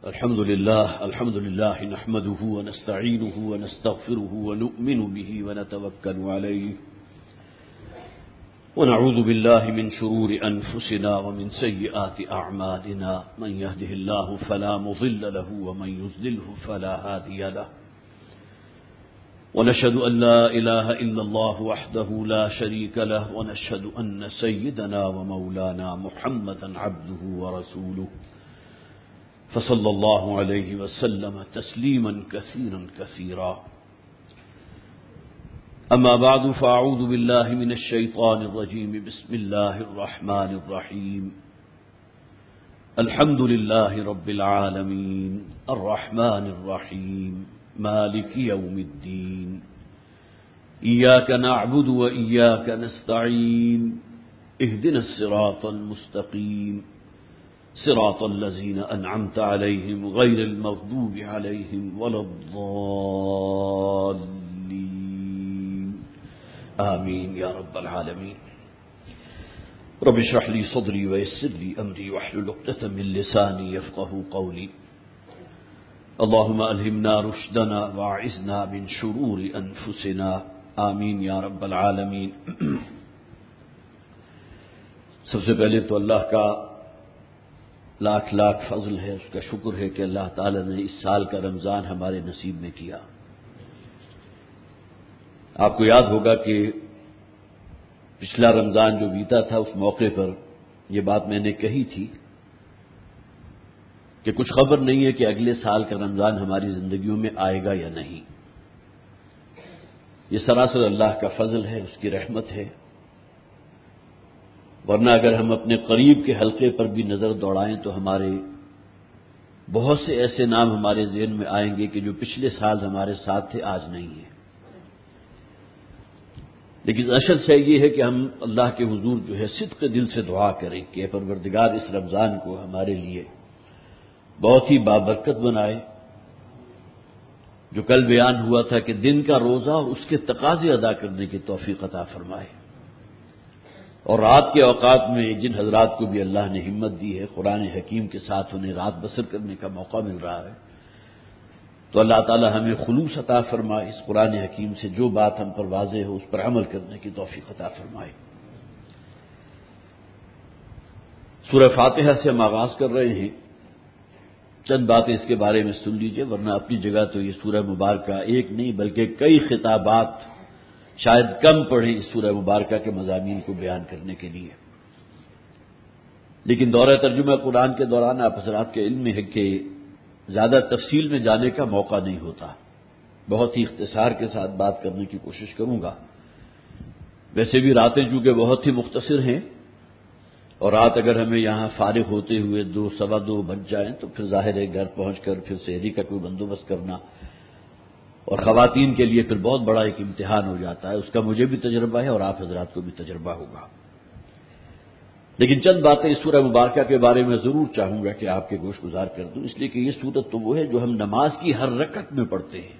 الحمد لله نحمده ونستعينه ونستغفره ونؤمن به ونتوكل عليه ونعوذ بالله من شرور أنفسنا ومن سيئات أعمالنا من يهده الله فلا مضل له ومن يضلله فلا هادي له ونشهد أن لا إله إلا الله وحده لا شريك له ونشهد أن سيدنا ومولانا محمدا عبده ورسوله فصلى الله عليه وسلم تسليما كثيرا كثيرا أما بعد فأعوذ بالله من الشيطان الرجيم بسم الله الرحمن الرحيم الحمد لله رب العالمين الرحمن الرحيم مالك يوم الدين إياك نعبد وإياك نستعين اهدنا الصراط المستقيم صراط الذين أنعمت عليهم غير المغضوب عليهم ولا الضالين آمين يا رب العالمين رب اشرح لي صدري ويسر لي أمري واحلل عقدة من لساني يفقهوا قولي اللهم ألهمنا رشدنا واعذنا من شرور أنفسنا آمين يا رب العالمين. سب سے پہلے تو اللہ کا لاکھ لاکھ فضل ہے، اس کا شکر ہے کہ اللہ تعالی نے اس سال کا رمضان ہمارے نصیب میں کیا. آپ کو یاد ہوگا کہ پچھلا رمضان جو بیتا تھا اس موقع پر یہ بات میں نے کہی تھی کہ کچھ خبر نہیں ہے کہ اگلے سال کا رمضان ہماری زندگیوں میں آئے گا یا نہیں. یہ سراسر اللہ کا فضل ہے، اس کی رحمت ہے. ورنہ اگر ہم اپنے قریب کے حلقے پر بھی نظر دوڑائیں تو ہمارے بہت سے ایسے نام ہمارے ذہن میں آئیں گے کہ جو پچھلے سال ہمارے ساتھ تھے آج نہیں ہیں. لیکن اصل سے یہ ہے کہ ہم اللہ کے حضور جو ہے صدق دل سے دعا کریں کہ اے پروردگار اس رمضان کو ہمارے لیے بہت ہی بابرکت بنائے. جو کل بیان ہوا تھا کہ دن کا روزہ اور اس کے تقاضے ادا کرنے کی توفیق عطا فرمائے. اور رات کے اوقات میں جن حضرات کو بھی اللہ نے ہمت دی ہے قرآن حکیم کے ساتھ انہیں رات بسر کرنے کا موقع مل رہا ہے، تو اللہ تعالی ہمیں خلوص عطا فرمائے. اس قرآن حکیم سے جو بات ہم پر واضح ہو اس پر عمل کرنے کی توفیق عطا فرمائے. سورہ فاتحہ سے ہم آغاز کر رہے ہیں. چند باتیں اس کے بارے میں سن لیجئے، ورنہ اپنی جگہ تو یہ سورہ مبارکہ ایک نہیں بلکہ کئی خطابات شاید کم پڑھیں اس سورہ مبارکہ کے مضامین کو بیان کرنے کے لیے. لیکن دورہ ترجمہ قرآن کے دوران آپ حضرات کے علم میں ہے کہ زیادہ تفصیل میں جانے کا موقع نہیں ہوتا. بہت ہی اختصار کے ساتھ بات کرنے کی کوشش کروں گا. ویسے بھی راتیں چونکہ بہت ہی مختصر ہیں اور رات اگر ہمیں یہاں فارغ ہوتے ہوئے 2 سوا 2 بج جائیں تو پھر ظاہر ہے گھر پہنچ کر پھر سحری کا کوئی بندوبست کرنا اور خواتین کے لیے پھر بہت بڑا ایک امتحان ہو جاتا ہے. اس کا مجھے بھی تجربہ ہے اور آپ حضرات کو بھی تجربہ ہوگا. لیکن چند باتیں اس سورہ مبارکہ کے بارے میں ضرور چاہوں گا کہ آپ کے گوش گزار کر دوں، اس لیے کہ یہ سورت تو وہ ہے جو ہم نماز کی ہر رکعت میں پڑھتے ہیں.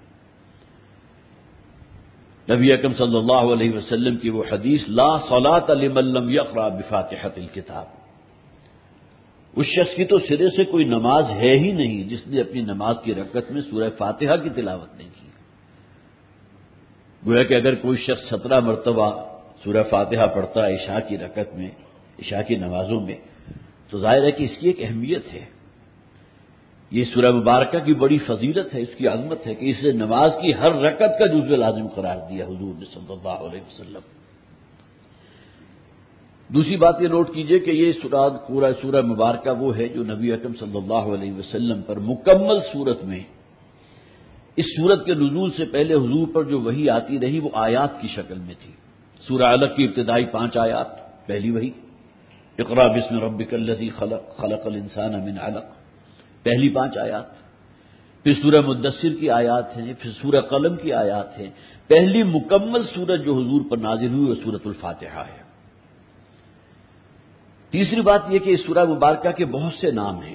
نبی اکرم صلی اللہ علیہ وسلم کی وہ حدیث لا صلاۃ لمن لم یقرأ بفاتحۃ الکتاب، اس شخص کی تو سرے سے کوئی نماز ہے ہی نہیں جس نے اپنی نماز کی رکعت میں سورہ فاتحہ کی تلاوت نہیں کی. گویا کہ اگر کوئی شخص 17 مرتبہ سورہ فاتحہ پڑھتا ہے عشاء کی رکعت میں، عشاء کی نمازوں میں، تو ظاہر ہے کہ اس کی ایک اہمیت ہے. یہ سورہ مبارکہ کی بڑی فضیلت ہے، اس کی عظمت ہے کہ اسے نماز کی ہر رکعت کا جزو لازم قرار دیا حضور نے صلی اللہ علیہ وسلم. دوسری بات یہ نوٹ کیجئے کہ یہ پورا سورہ مبارکہ وہ ہے جو نبی اکرم صلی اللہ علیہ وسلم پر مکمل صورت میں اس سورت کے نزول سے پہلے حضور پر جو وحی آتی رہی وہ آیات کی شکل میں تھی. سورہ علق کی ابتدائی 5 آیات پہلی وحی، اقرأ بسم ربک الذی خلق خلق الانسان من علق پہلی 5 آیات، پھر سورہ مدثر کی آیات ہیں، پھر سورہ قلم کی آیات ہیں. پہلی مکمل سورت جو حضور پر نازل ہوئی وہ سورۃ الفاتحہ ہے. تیسری بات یہ کہ اس سورہ مبارکہ کے بہت سے نام ہیں.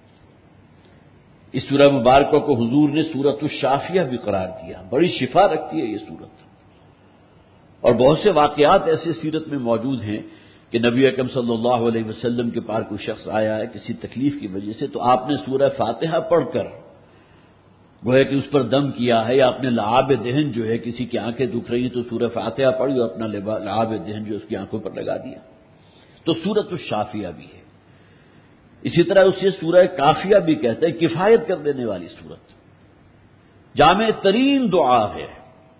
اس سورہ مبارکہ کو حضور نے سورۃ الشافیہ بھی قرار دیا. بڑی شفا رکھتی ہے یہ سورت، اور بہت سے واقعات ایسے سیرت میں موجود ہیں کہ نبی اکرم صلی اللہ علیہ وسلم کے پاس کوئی شخص آیا ہے کسی تکلیف کی وجہ سے، تو آپ نے سورہ فاتحہ پڑھ کر گویا کہ اس پر دم کیا ہے، یا اپنے لعاب دہن جو ہے کسی کی آنکھیں دکھ رہی ہیں تو سورہ فاتحہ پڑھی اور اپنا لعاب دہن جو اس کی آنکھوں پر لگا دیا، تو سورۃ الشافیہ بھی ہے۔ اسی طرح اسے سورہ کافیہ بھی کہتے ہیں، کفایت کر دینے والی سورت، جامع ترین دعا ہے،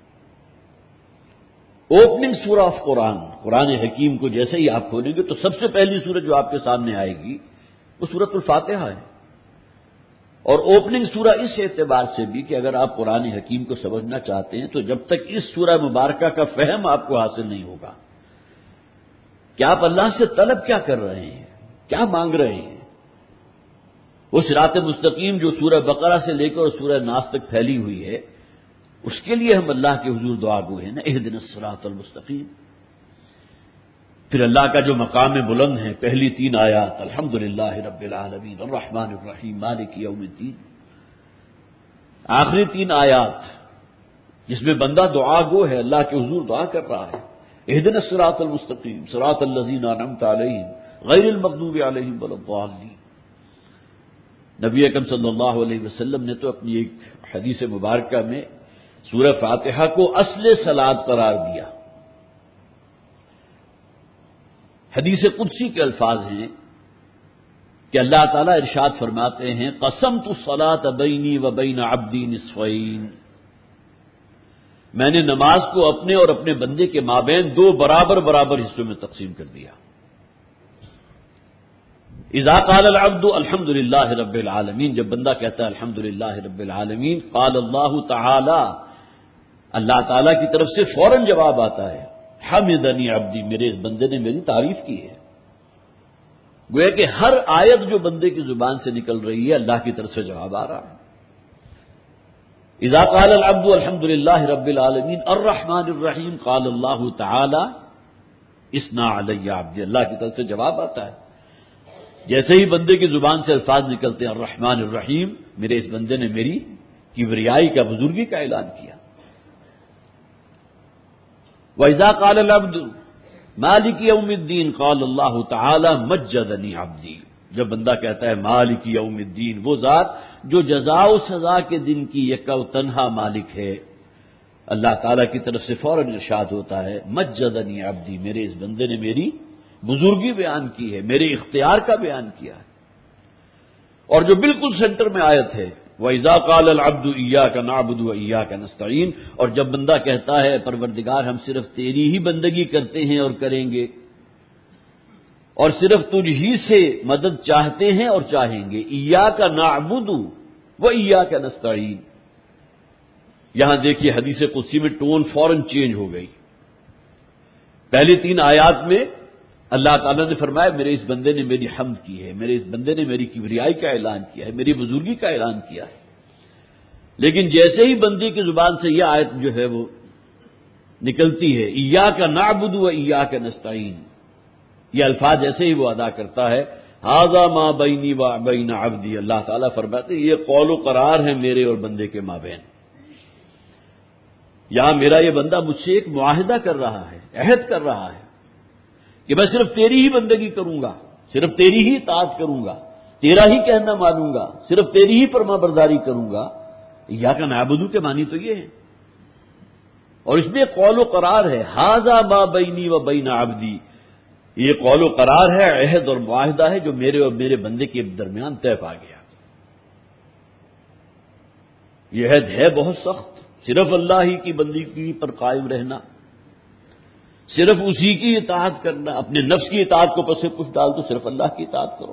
اوپننگ سورہ آف قرآن۔ قرآن حکیم کو جیسے ہی آپ کھولیں گے تو سب سے پہلی سورت جو آپ کے سامنے آئے گی وہ سورۃ الفاتحہ ہے، اور اوپننگ سورہ اس اعتبار سے بھی کہ اگر آپ قرآن حکیم کو سمجھنا چاہتے ہیں تو جب تک اس سورہ مبارکہ کا فہم آپ کو حاصل نہیں ہوگا کہ آپ اللہ سے طلب کیا کر رہے ہیں، کیا مانگ رہے ہیں، وہ صراط مستقیم جو سورہ بقرہ سے لے کر سورہ ناس تک پھیلی ہوئی ہے، اس کے لیے ہم اللہ کے حضور دعا گو ہیں نا، اہدنا الصراط المستقیم۔ پھر اللہ کا جو مقام بلند ہے، پہلی 3 آیات الحمدللہ رب العالمین الرحمن الرحیم مالک یوم الدین، آخری 3 آیات جس میں بندہ دعا گو ہے، اللہ کے حضور دعا کر رہا ہے، اہدنا الصراط المستقیم صراط الذین انعمت علیہم غیر المغضوب علیہم ولا الضالین۔ نبی اکرم صلی اللہ علیہ وسلم نے تو اپنی ایک حدیث مبارکہ میں سورہ فاتحہ کو اصل صلاۃ قرار دیا۔ حدیث قدسی کے الفاظ ہیں کہ اللہ تعالیٰ ارشاد فرماتے ہیں قسمت الصلاۃ بینی و بین عبدی نصفین، میں نے نماز کو اپنے اور اپنے بندے کے مابین 2 برابر برابر حصوں میں تقسیم کر دیا۔ اذا قال العبد الحمد للہ رب العالمین، جب بندہ کہتا ہے الحمد للہ رب العالمین، قال اللہ تعالی، اللہ تعالیٰ کی طرف سے فوراً جواب آتا ہے حمدنی عبدی، میرے اس بندے نے میری تعریف کی ہے۔ گویا کہ ہر آیت جو بندے کی زبان سے نکل رہی ہے اللہ کی طرف سے جواب آ رہا ہے۔ اذا قال العبد الحمد للہ رب العالمین الرحمن الرحیم قال اللہ تعالی اثنا علی عبدی، اللہ کی طرف سے جواب آتا ہے۔ جیسے ہی بندے کی زبان سے الفاظ نکلتے ہیں الرحمن الرحیم، میرے اس بندے نے میری کبریائی کا، بزرگی کا اعلان کیا۔ وَإِذَا قَالَ الْعَبْدُ مَالِكِ يَوْمِ الدِّينِ قَالَ اللَّهُ تَعَالَى مَجَّدَنِي عَبْدِي، جب بندہ کہتا ہے مالک یوم الدین، وہ ذات جو جزا و سزا کے دن کی یکا و تنہا مالک ہے، اللہ تعالیٰ کی طرف سے فوراً ارشاد ہوتا ہے مجدنی عبدی، میرے اس بندے نے میری بزرگی بیان کی ہے، میرے اختیار کا بیان کیا ہے۔ اور جو بالکل سینٹر میں آیت ہے وَإِذَا قَالَ الْعَبْدُ إِيَّاكَ نَعْبُدُ وَإِيَّاكَ نَسْتَعِينُ، اور جب بندہ کہتا ہے پروردگار ہم صرف تیری ہی بندگی کرتے ہیں اور کریں گے، اور صرف تجھ ہی سے مدد چاہتے ہیں اور چاہیں گے، إِيَّاكَ نَعْبُدُ وَإِيَّاكَ نَسْتَعِينُ، یہاں دیکھیے حدیث قدسی میں ٹون فوراً چینج ہو گئی۔ پہلی 3 آیات میں اللہ تعالیٰ نے فرمایا میرے اس بندے نے میری حمد کی ہے، میرے اس بندے نے میری کبریائی کا اعلان کیا ہے، میری بزرگی کا اعلان کیا ہے۔ لیکن جیسے ہی بندے کی زبان سے یہ آیت جو ہے وہ نکلتی ہے ایاک نعبد و ایاک نستعین، یہ الفاظ جیسے ہی وہ ادا کرتا ہے ھذا ما بینی و بین عبدی، اللہ تعالیٰ فرماتے ہیں یہ قول و قرار ہے میرے اور بندے کے مابین۔ یہاں میرا یہ بندہ مجھ سے ایک معاہدہ کر رہا ہے، عہد کر رہا ہے کہ میں صرف تیری ہی بندگی کروں گا، صرف تیری ہی اطاعت کروں گا، تیرا ہی کہنا مانوں گا، صرف تیری ہی فرما برداری کروں گا۔ ایاک نعبد کے معنی تو یہ ہے، اور اس میں قول و قرار ہے ھذا ما بینی و بین عبدی، یہ قول و قرار ہے، عہد اور معاہدہ ہے جو میرے اور میرے بندے کے درمیان طے پا گیا۔ یہ عہد ہے بہت سخت، صرف اللہ ہی کی بندگی پر قائم رہنا، صرف اسی کی اطاعت کرنا، اپنے نفس کی اطاعت کو پس پش ڈال دو، صرف اللہ کی اطاعت کرو۔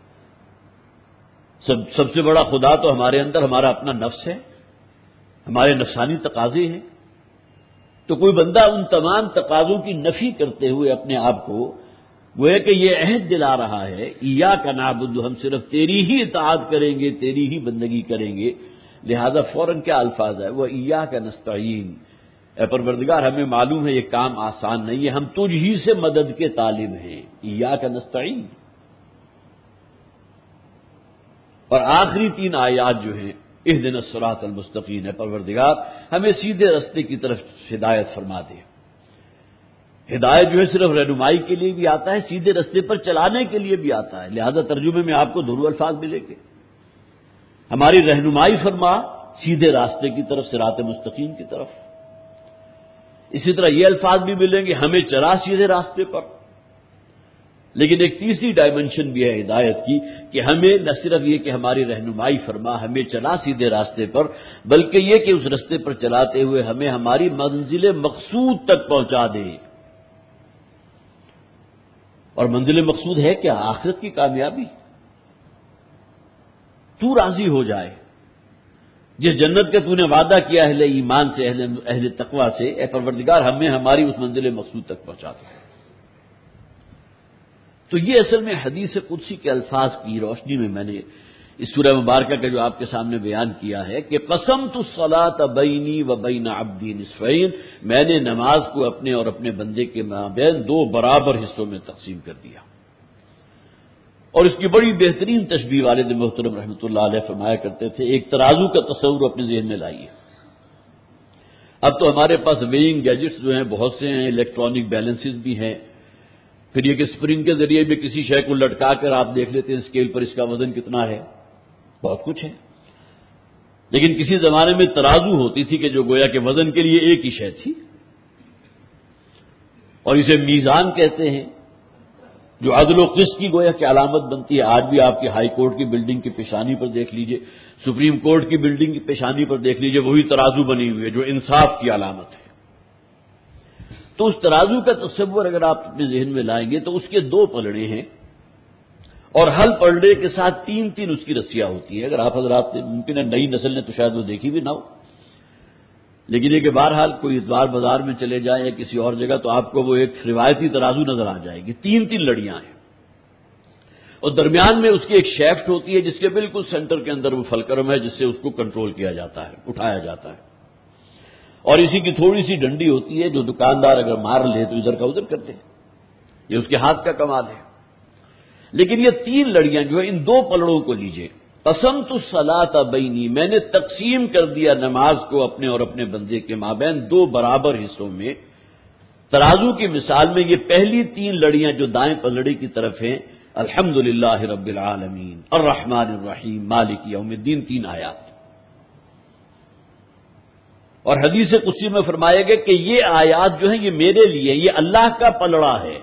سب سے بڑا خدا تو ہمارے اندر ہمارا اپنا نفس ہے، ہمارے نفسانی تقاضے ہیں، تو کوئی بندہ ان تمام تقاضوں کی نفی کرتے ہوئے اپنے آپ کو گویا کہ یہ عہد دلا رہا ہے ایاک نعبد، ہم صرف تیری ہی اطاعت کریں گے، تیری ہی بندگی کریں گے، لہذا فوراً کیا الفاظ ہے وہ ایاک نستعین، اے پروردگار ہمیں معلوم ہے یہ کام آسان نہیں ہے، ہم تجھ ہی سے مدد کے طالب ہیں، ایاک نستعین۔ اور آخری 3 آیات جو ہیں اہدنا الصراط المستقیم، ہے پروردگار ہمیں سیدھے راستے کی طرف ہدایت فرما دے، ہدایت جو ہے صرف رہنمائی کے لیے بھی آتا ہے، سیدھے رستے پر چلانے کے لیے بھی آتا ہے، لہذا ترجمے میں آپ کو دونوں الفاظ ملیں گے۔ ہماری رہنمائی فرما سیدھے راستے کی طرف، صراط مستقیم کی طرف۔ اسی طرح یہ الفاظ بھی ملیں گے، ہمیں چلا سیدھے راستے پر۔ لیکن ایک تیسری ڈائمنشن بھی ہے ہدایت کی کہ ہمیں نہ صرف یہ کہ ہماری رہنمائی فرما، ہمیں چلا سیدھے راستے پر، بلکہ یہ کہ اس راستے پر چلاتے ہوئے ہمیں ہماری منزل مقصود تک پہنچا دے۔ اور منزل مقصود ہے کیا؟ آخرت کی کامیابی۔ تو راضی ہو جائے، جس جنت کا تو نے وعدہ کیا اہل ایمان سے، اہل تقوی سے، اے پروردگار ہمیں ہماری اس منزل مقصود تک پہنچا دے۔ تو یہ اصل میں حدیث قدسی کے الفاظ کی روشنی میں میں نے اس سورہ مبارکہ کا جو آپ کے سامنے بیان کیا ہے کہ قسمت الصلاۃ بینی و بین عبدی نصفین، میں نے نماز کو اپنے اور اپنے بندے کے مابین دو برابر حصوں میں تقسیم کر دیا۔ اور اس کی بڑی بہترین تشبیہ والد محترم رحمۃ اللہ علیہ فرمایا کرتے تھے، ایک ترازو کا تصور اپنے ذہن میں لائیے۔ اب تو ہمارے پاس ویئنگ گیجٹس جو ہیں بہت سے ہیں، الیکٹرانک بیلنسز بھی ہیں، پھر یہ کہ اسپرنگ کے ذریعے بھی کسی شے کو لٹکا کر آپ دیکھ لیتے ہیں اسکیل پر اس کا وزن کتنا ہے، بہت کچھ ہے۔ لیکن کسی زمانے میں ترازو ہوتی تھی کہ جو گویا کہ وزن کے لیے ایک ہی شے تھی، اور اسے میزان کہتے ہیں، جو عدل و قسط کی گویا کہ علامت بنتی ہے۔ آج بھی آپ کی ہائی کورٹ کی بلڈنگ کی پیشانی پر دیکھ لیجئے، سپریم کورٹ کی بلڈنگ کی پیشانی پر دیکھ لیجئے، وہی ترازو بنی ہوئی ہے جو انصاف کی علامت ہے۔ تو اس ترازو کا تصور اگر آپ اپنے ذہن میں لائیں گے تو اس کے دو پلڑے ہیں، اور ہر پلڑے کے ساتھ تین تین اس کی رسیاں ہوتی ہیں۔ اگر آپ حضرات نے، ممکن ہے نئی نسل نے تو شاید وہ دیکھی بھی نہ ہو، لیکن یہ کہ بہرحال کوئی اتوار بازار میں چلے جائیں یا کسی اور جگہ تو آپ کو وہ ایک روایتی ترازو نظر آ جائے گی، تین تین لڑیاں ہیں، اور درمیان میں اس کی ایک شیفٹ ہوتی ہے جس کے بالکل سینٹر کے اندر وہ فلکرم ہے جس سے اس کو کنٹرول کیا جاتا ہے، اٹھایا جاتا ہے، اور اسی کی تھوڑی سی ڈنڈی ہوتی ہے جو دکاندار اگر مار لے تو ادھر کا ادھر کرتے ہیں، یہ اس کے ہاتھ کا کمال ہے۔ لیکن یہ تین لڑیاں جو ہیں، ان دو پلڑوں کو لیجئے، قسمت الصلاۃ بینی، میں نے تقسیم کر دیا نماز کو اپنے اور اپنے بندے کے مابین دو برابر حصوں میں۔ ترازو کی مثال میں یہ پہلی تین لڑیاں جو دائیں پلڑے کی طرف ہیں، الحمدللہ رب العالمین الرحمن الرحیم مالک یوم الدین، تین آیات، اور حدیث قدسی میں فرمایا گیا کہ یہ آیات جو ہیں یہ میرے لیے، یہ اللہ کا پلڑا ہے،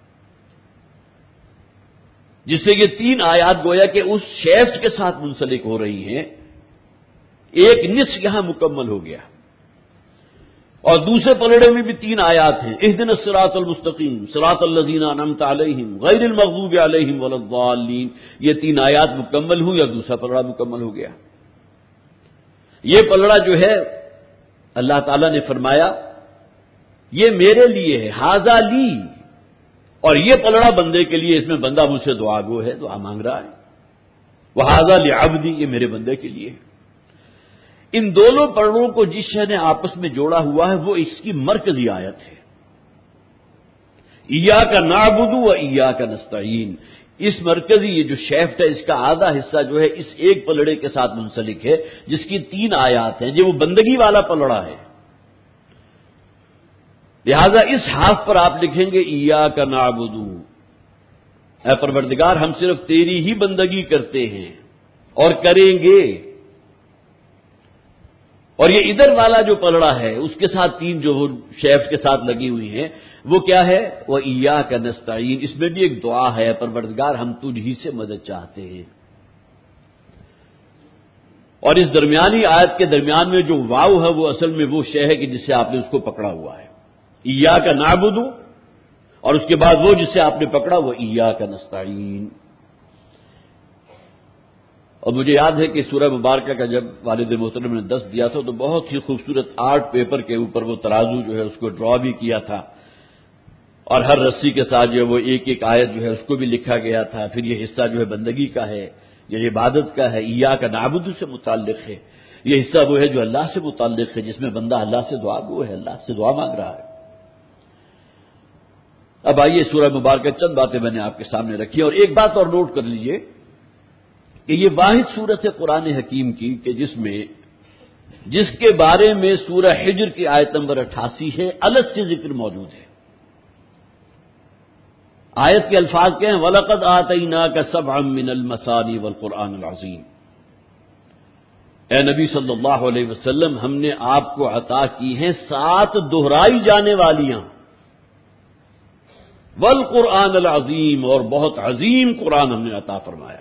جس سے یہ تین آیات گویا کہ اس شیفٹ کے ساتھ منسلک ہو رہی ہیں، ایک نصف یہاں مکمل ہو گیا۔ اور دوسرے پلڑے میں بھی تین آیات ہیں، اہدنا الصراط المستقیم صراط الذین انعمت علیہم غیر المغضوب علیہم ولا الضالین، یہ تین آیات مکمل ہوئی اور دوسرا پلڑا مکمل ہو گیا۔ یہ پلڑا جو ہے اللہ تعالیٰ نے فرمایا یہ میرے لیے ہے، ھذا لی، اور یہ پلڑا بندے کے لیے، اس میں بندہ مجھ سے دعا گو ہے، دعا مانگ رہا ہے، وھذا لعبدی، یہ میرے بندے کے لیے ہے۔ ان دونوں پلڑوں کو جس شے نے آپس میں جوڑا ہوا ہے وہ اس کی مرکزی آیت ہے، ایاک نعبد و ایاک نستعین۔ اس مرکزی یہ جو شیفٹ ہے، اس کا آدھا حصہ جو ہے اس ایک پلڑے کے ساتھ منسلک ہے جس کی تین آیات ہیں، جو وہ بندگی والا پلڑا ہے۔ لہذا اس ہاف پر آپ لکھیں گے ایاک نعبد، اے پروردگار ہم صرف تیری ہی بندگی کرتے ہیں اور کریں گے۔ اور یہ ادھر والا جو پلڑا ہے اس کے ساتھ تین جو شیفٹ کے ساتھ لگی ہوئی ہیں وہ کیا ہے؟ وہ ایاک نستعین، اس میں بھی ایک دعا ہے، پروردگار ہم تجھ ہی سے مدد چاہتے ہیں۔ اور اس درمیانی آیت کے درمیان میں جو واو ہے وہ اصل میں وہ شے ہے کہ جس سے آپ نے اس کو پکڑا ہوا ہے، ایاک نعبد، اور اس کے بعد وہ جس سے آپ نے پکڑا وہ ایاک نستعین۔ اور مجھے یاد ہے کہ سورہ مبارکہ کا جب والد محترم نے درس دیا تھا تو بہت ہی خوبصورت آرٹ پیپر کے اوپر وہ ترازو جو ہے اس کو ڈرا بھی کیا تھا، اور ہر رسی کے ساتھ جو ہے وہ ایک ایک آیت جو ہے اس کو بھی لکھا گیا تھا۔ پھر یہ حصہ جو ہے بندگی کا ہے، یہ عبادت کا ہے، ایاک نعبد سے متعلق ہے، یہ حصہ وہ ہے جو اللہ سے متعلق ہے، جس میں بندہ اللہ سے دعا گو ہے، اللہ سے دعا مانگ رہا ہے۔ اب آئیے سورہ مبارکہ چند باتیں میں نے آپ کے سامنے رکھی، اور ایک بات اور نوٹ کر لیجئے کہ یہ واحد سورت ہے قرآن حکیم کی کہ جس کے بارے میں سورہ حجر کی آیت نمبر 88 ہے، الگ سے ذکر موجود ہے۔ آیت کے الفاظ کیا ہیں؟ وَلَقَدْ آتَيْنَاكَ سَبْعًا مِّنَ الْمَثَانِي وَالْقُرْآنِ الْعَظِيمِ. اے نبی صلی اللہ علیہ وسلم، ہم نے آپ کو عطا کی ہیں 7 دہرائی جانے والیاں، والقرآن العظیم، اور بہت عظیم قرآن ہم نے عطا فرمایا.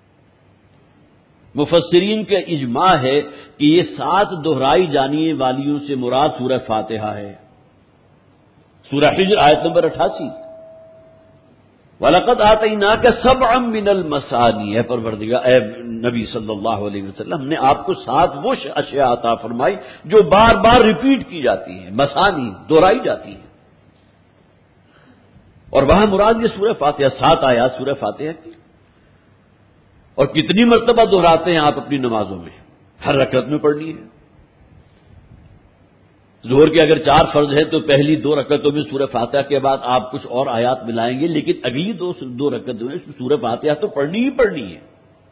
مفسرین کا اجماع ہے کہ یہ 7 دہرائی جانے والیوں سے مراد سورہ فاتحہ ہے. سورہ حجر آیت نمبر 88. وَلَقَدْ آتَيْنَاكَ سَبْعًا مِّنَ الْمَثَانِي. اے پروردگار، اے نبی صلی اللہ علیہ وسلم، ہم نے آپ کو 7 وہ اشیاء عطا فرمائی جو بار بار ریپیٹ کی جاتی ہیں، مثانی دہرائی جاتی ہیں. اور وہاں مراد یہ سورہ فاتحہ، 7 آیات سورہ فاتحہ کی. اور کتنی مرتبہ دہراتے ہیں آپ اپنی نمازوں میں؟ ہر رکعت میں پڑھنی ہے. ظہر کے اگر 4 فرض ہیں تو پہلی 2 رکعتوں میں سورہ فاتحہ کے بعد آپ کچھ اور آیات ملائیں گے، لیکن اگلی 2 رکعتوں میں سورہ فاتحہ تو پڑھنی ہی پڑھنی ہے.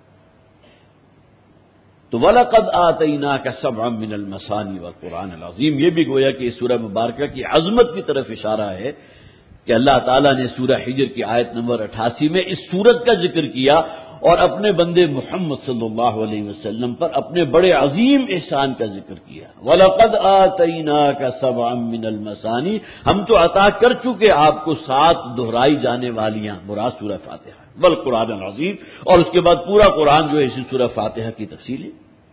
تو وَلَقَدْ آتَيْنَاكَ سَبْعًا مِّنَ الْمَثَانِي وَالْقُرْآنِ الْعَظِيمِ. یہ بھی گویا کہ اس سورہ مبارکہ کی عظمت کی طرف اشارہ ہے کہ اللہ تعالیٰ نے سورہ حجر کی آیت نمبر 88 میں اس سورت کا ذکر کیا اور اپنے بندے محمد صلی اللہ علیہ وسلم پر اپنے بڑے عظیم احسان کا ذکر کیا. وَلَقَدْ آتَيْنَاكَ سَبْعًا مِّنَ الْمَثَانِي. ہم تو عطا کر چکے آپ کو 7 دہرائی جانے والیاں، مراد سورہ فاتحہ، والقرآن العظیم. اور اس کے بعد پورا قرآن جو ہے اسی سورہ فاتحہ کی تفصیل ہے.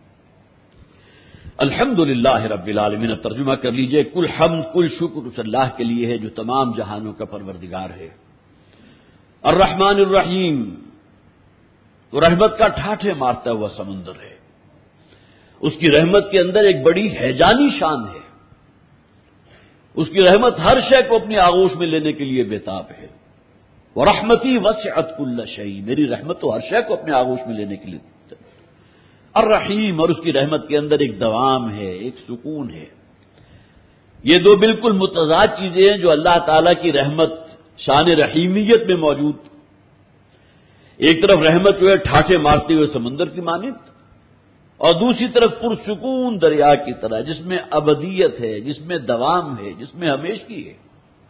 الحمدللہ رب العالمین. ترجمہ کر لیجئے، کل حمد، کل شکر اس اللہ کے لیے ہے جو تمام جہانوں کا پروردگار ہے. الرحمن الرحیم، وہ رحمت کا ٹھاٹھے مارتا ہوا سمندر ہے. اس کی رحمت کے اندر ایک بڑی ہیجانی شان ہے. اس کی رحمت ہر شے کو اپنی آغوش میں لینے کے لیے بےتاب ہے. وَرَحْمَتِي وَسِعَتْ كُلَّ شَيْءٍ. میری رحمت تو ہر شے کو اپنے آغوش میں لینے کے لیے. الرحیم، اور اس کی رحمت کے اندر ایک دوام ہے، ایک سکون ہے. یہ 2 بالکل متضاد چیزیں ہیں جو اللہ تعالیٰ کی رحمت شان رحیمیت میں موجود. ایک طرف رحمت جو ہے ٹھاٹھے مارتے ہوئے سمندر کی مانند، اور دوسری طرف پرسکون دریا کی طرح جس میں ابدیت ہے، جس میں دوام ہے، جس میں ہمیشگی ہے.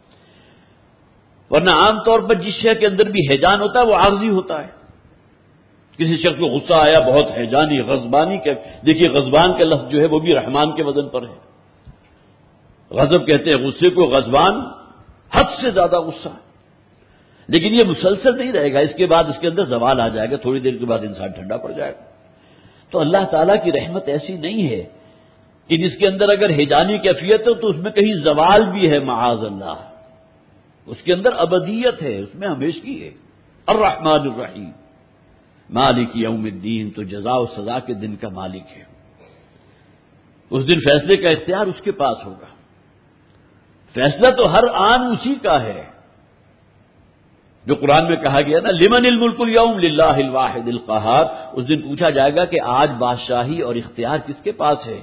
ورنہ عام طور پر جس شے کے اندر بھی ہیجان ہوتا ہے وہ عارضی ہوتا ہے. کسی شخص کو غصہ آیا، بہت ہیجانی، غضبانی. دیکھیے غضبان کا لفظ جو ہے وہ بھی رحمان کے وزن پر ہے. غضب کہتے ہیں غصے کو، غضبان حد سے زیادہ غصہ. لیکن یہ مسلسل نہیں رہے گا، اس کے بعد اس کے اندر زوال آ جائے گا، تھوڑی دیر کے بعد انسان ٹھنڈا پڑ جائے گا. تو اللہ تعالیٰ کی رحمت ایسی نہیں ہے کہ جس کے اندر اگر ہیجانی کیفیت ہو تو اس میں کہیں زوال بھی ہے، معاذ اللہ. اس کے اندر ابدیت ہے، اس میں ہمیشگی ہے. الرحمن الرحیم، مالک یوم الدین، تو جزا و سزا کے دن کا مالک ہے. اس دن فیصلے کا اختیار اس کے پاس ہوگا. فیصلہ تو ہر آن اسی کا ہے، جو قرآن میں کہا گیا نا، لمن الملک اليوم للہ الواحد القہار. اس دن پوچھا جائے گا کہ آج بادشاہی اور اختیار کس کے پاس ہے؟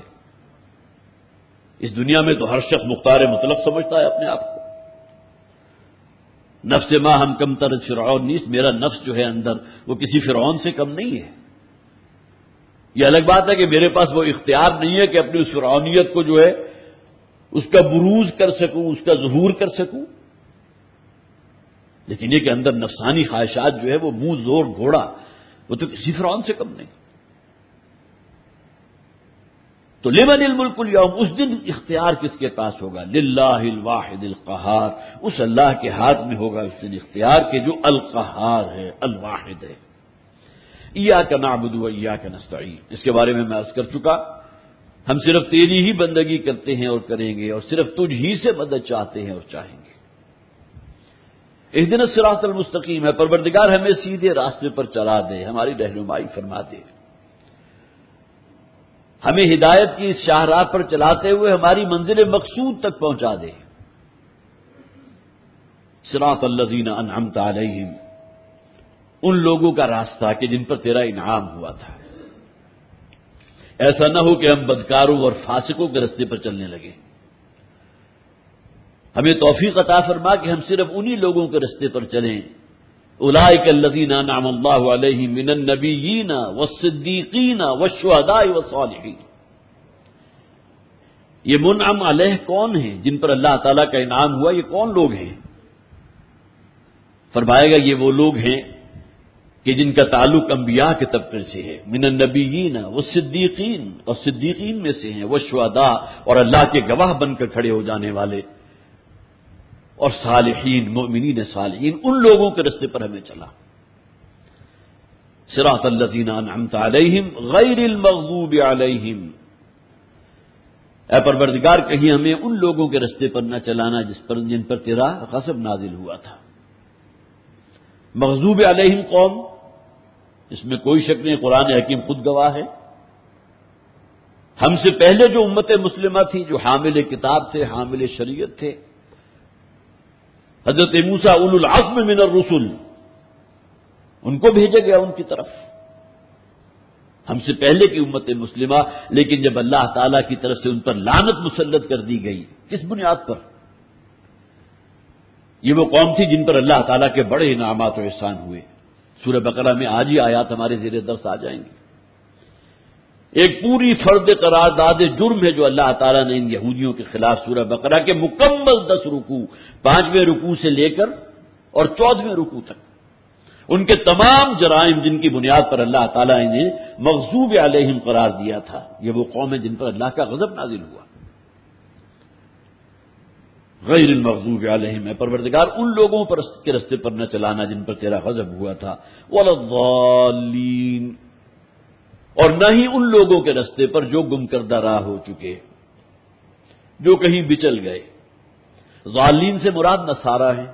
اس دنیا میں تو ہر شخص مختار مطلق سمجھتا ہے اپنے آپ کو. نفس ما ہم کم تر فرعون نیست، میرا نفس جو ہے اندر وہ کسی فرعون سے کم نہیں ہے. یہ الگ بات ہے کہ میرے پاس وہ اختیار نہیں ہے کہ اپنی اس فرعونیت کو جو ہے اس کا بروز کر سکوں، اس کا ظہور کر سکوں. لیکن یہ کہ اندر نفسانی خواہشات جو ہے وہ منہ زور گھوڑا، وہ تو کسی فرعون سے کم نہیں. تو لمن الملک اليوم، اس دن اختیار کس کے پاس ہوگا؟ للہ الواحد القہار، اس اللہ کے ہاتھ میں ہوگا اس دن اختیار کہ جو القہار ہے، الواحد ہے. ایاک نعبد و ایاک نستعین، اس کے بارے میں عرض کر چکا. ہم صرف تیری ہی بندگی کرتے ہیں اور کریں گے، اور صرف تجھ ہی سے مدد چاہتے ہیں اور چاہیں گے. اہدنا الصراط المستقیم ہے، پروردگار ہمیں سیدھے راستے پر چلا دے، ہماری رہنمائی فرما دے، ہمیں ہدایت کی اس شاہراہ پر چلاتے ہوئے ہماری منزل مقصود تک پہنچا دے. صراط الذین انعمت علیہم، ان لوگوں کا راستہ کہ جن پر تیرا انعام ہوا تھا. ایسا نہ ہو کہ ہم بدکاروں اور فاسقوں کے راستے پر چلنے لگے. ہمیں توفیق عطا فرما کہ ہم صرف انہی لوگوں کے راستے پر چلیں. اولئک الذین انعم اللہ علیہم من النبیین والصدیقین والشہداء والصالحین. یہ منعم علیہ کون ہیں؟ جن پر اللہ تعالیٰ کا انعام ہوا، یہ کون لوگ ہیں؟ فرمائے گا یہ وہ لوگ ہیں کہ جن کا تعلق انبیاء کے طبقے سے ہے، من النبیین والصدیقین، اور صدیقین میں سے ہیں، والشہداء، اور اللہ کے گواہ بن کر کھڑے ہو جانے والے، اور صالحین، مؤمنین صالحین، ان لوگوں کے راستے پر ہمیں چلا۔ صراط الذین انعمت علیہم غیر المغضوب علیہم، اے پروردگار کہیں ہمیں ان لوگوں کے راستے پر نہ چلانا جن پر تیرا غضب نازل ہوا تھا۔ مغضوب علیہم قوم، اس میں کوئی شک نہیں، قرآن حکیم خود گواہ ہے۔ ہم سے پہلے جو امت مسلمہ تھی، جو حامل کتاب تھے، حامل شریعت تھے، حضرت موسیٰ اولو العزم من الرسل، ان کو بھیجا گیا ان کی طرف، ہم سے پہلے کی امت مسلمہ، لیکن جب اللہ تعالیٰ کی طرف سے ان پر لعنت مسلط کر دی گئی، کس بنیاد پر؟ یہ وہ قوم تھی جن پر اللہ تعالیٰ کے بڑے انعامات و احسان ہوئے۔ سورہ بقرہ میں آج ہی آیات ہمارے زیر درس آ جائیں گے۔ ایک پوری فرد قرارداد جرم ہے جو اللہ تعالیٰ نے ان یہودیوں کے خلاف سورہ بقرہ کے مکمل 10 رکوع، 5ویں رکوع سے لے کر اور 14ویں رکوع تک، ان کے تمام جرائم جن کی بنیاد پر اللہ تعالیٰ انہیں مغضوب علیہم قرار دیا تھا، یہ وہ قوم ہے جن پر اللہ کا غضب نازل ہوا۔ غیر المغضوب علیہم، اے پروردگار ان لوگوں پر کے راستے پر نہ چلانا جن پر تیرا غضب ہوا تھا، ولا الضالین، اور نہ ہی ان لوگوں کے راستے پر جو گم کردہ راہ ہو چکے، جو کہیں بچل گئے۔ ضالین سے مراد نصارہ ہیں۔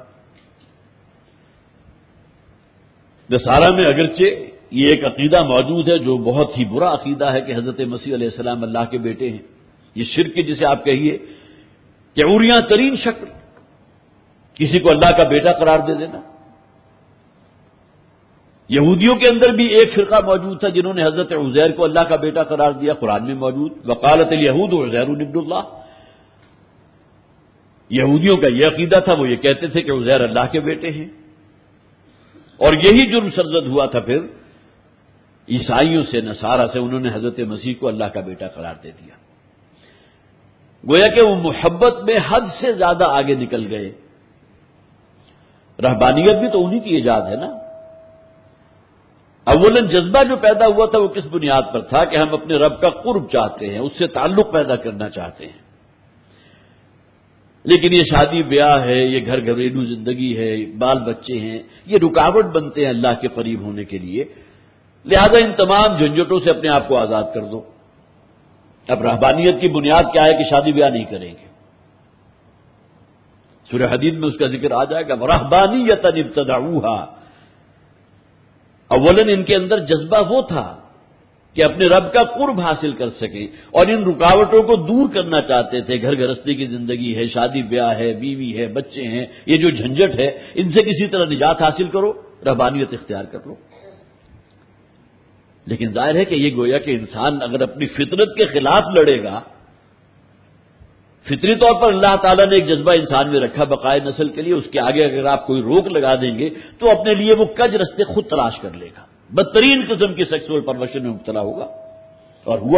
نصارہ میں اگرچہ یہ ایک عقیدہ موجود ہے جو بہت ہی برا عقیدہ ہے کہ حضرت مسیح علیہ السلام اللہ کے بیٹے ہیں، یہ شرک جسے آپ کہیے کہ عریاں ترین شکل، کسی کو اللہ کا بیٹا قرار دے دینا۔ یہودیوں کے اندر بھی ایک فرقہ موجود تھا جنہوں نے حضرت عزیر کو اللہ کا بیٹا قرار دیا، قرآن میں موجود، وقالت الیہود عزیر ابن اللہ۔ یہودیوں کا یہ عقیدہ تھا، وہ یہ کہتے تھے کہ عزیر اللہ کے بیٹے ہیں، اور یہی جرم سرزد ہوا تھا پھر عیسائیوں سے، نصارہ سے، انہوں نے حضرت مسیح کو اللہ کا بیٹا قرار دے دیا۔ گویا کہ وہ محبت میں حد سے زیادہ آگے نکل گئے۔ رہبانیت بھی تو انہی کی ایجاد ہے نا۔ اولاً جذبہ جو پیدا ہوا تھا وہ کس بنیاد پر تھا کہ ہم اپنے رب کا قرب چاہتے ہیں، اس سے تعلق پیدا کرنا چاہتے ہیں، لیکن یہ شادی بیاہ ہے، یہ گھر گھریلو زندگی ہے، بال بچے ہیں، یہ رکاوٹ بنتے ہیں اللہ کے قریب ہونے کے لیے، لہذا ان تمام جھنجھٹوں سے اپنے آپ کو آزاد کر دو۔ اب رہبانیت کی بنیاد کیا ہے کہ شادی بیاہ نہیں کریں گے، سورہ حدید میں اس کا ذکر آ جائے گا، رہبانیۃ ابتدعوها۔ اولاً ان کے اندر جذبہ وہ تھا کہ اپنے رب کا قرب حاصل کر سکیں، اور ان رکاوٹوں کو دور کرنا چاہتے تھے۔ گھر گرستی کی زندگی ہے، شادی بیاہ ہے، بیوی ہے، بچے ہیں، یہ جو جھنجٹ ہے، ان سے کسی طرح نجات حاصل کرو، رہبانیت اختیار کر لو۔ لیکن ظاہر ہے کہ یہ گویا کہ انسان اگر اپنی فطرت کے خلاف لڑے گا، فطری طور پر اللہ تعالیٰ نے ایک جذبہ انسان میں رکھا بقائے نسل کے لیے، اس کے آگے اگر آپ کوئی روک لگا دیں گے تو اپنے لیے وہ کج رستے خود تلاش کر لے گا، بدترین قسم کی سیکسول پرورشن میں مبتلا ہوگا، اور ہوا۔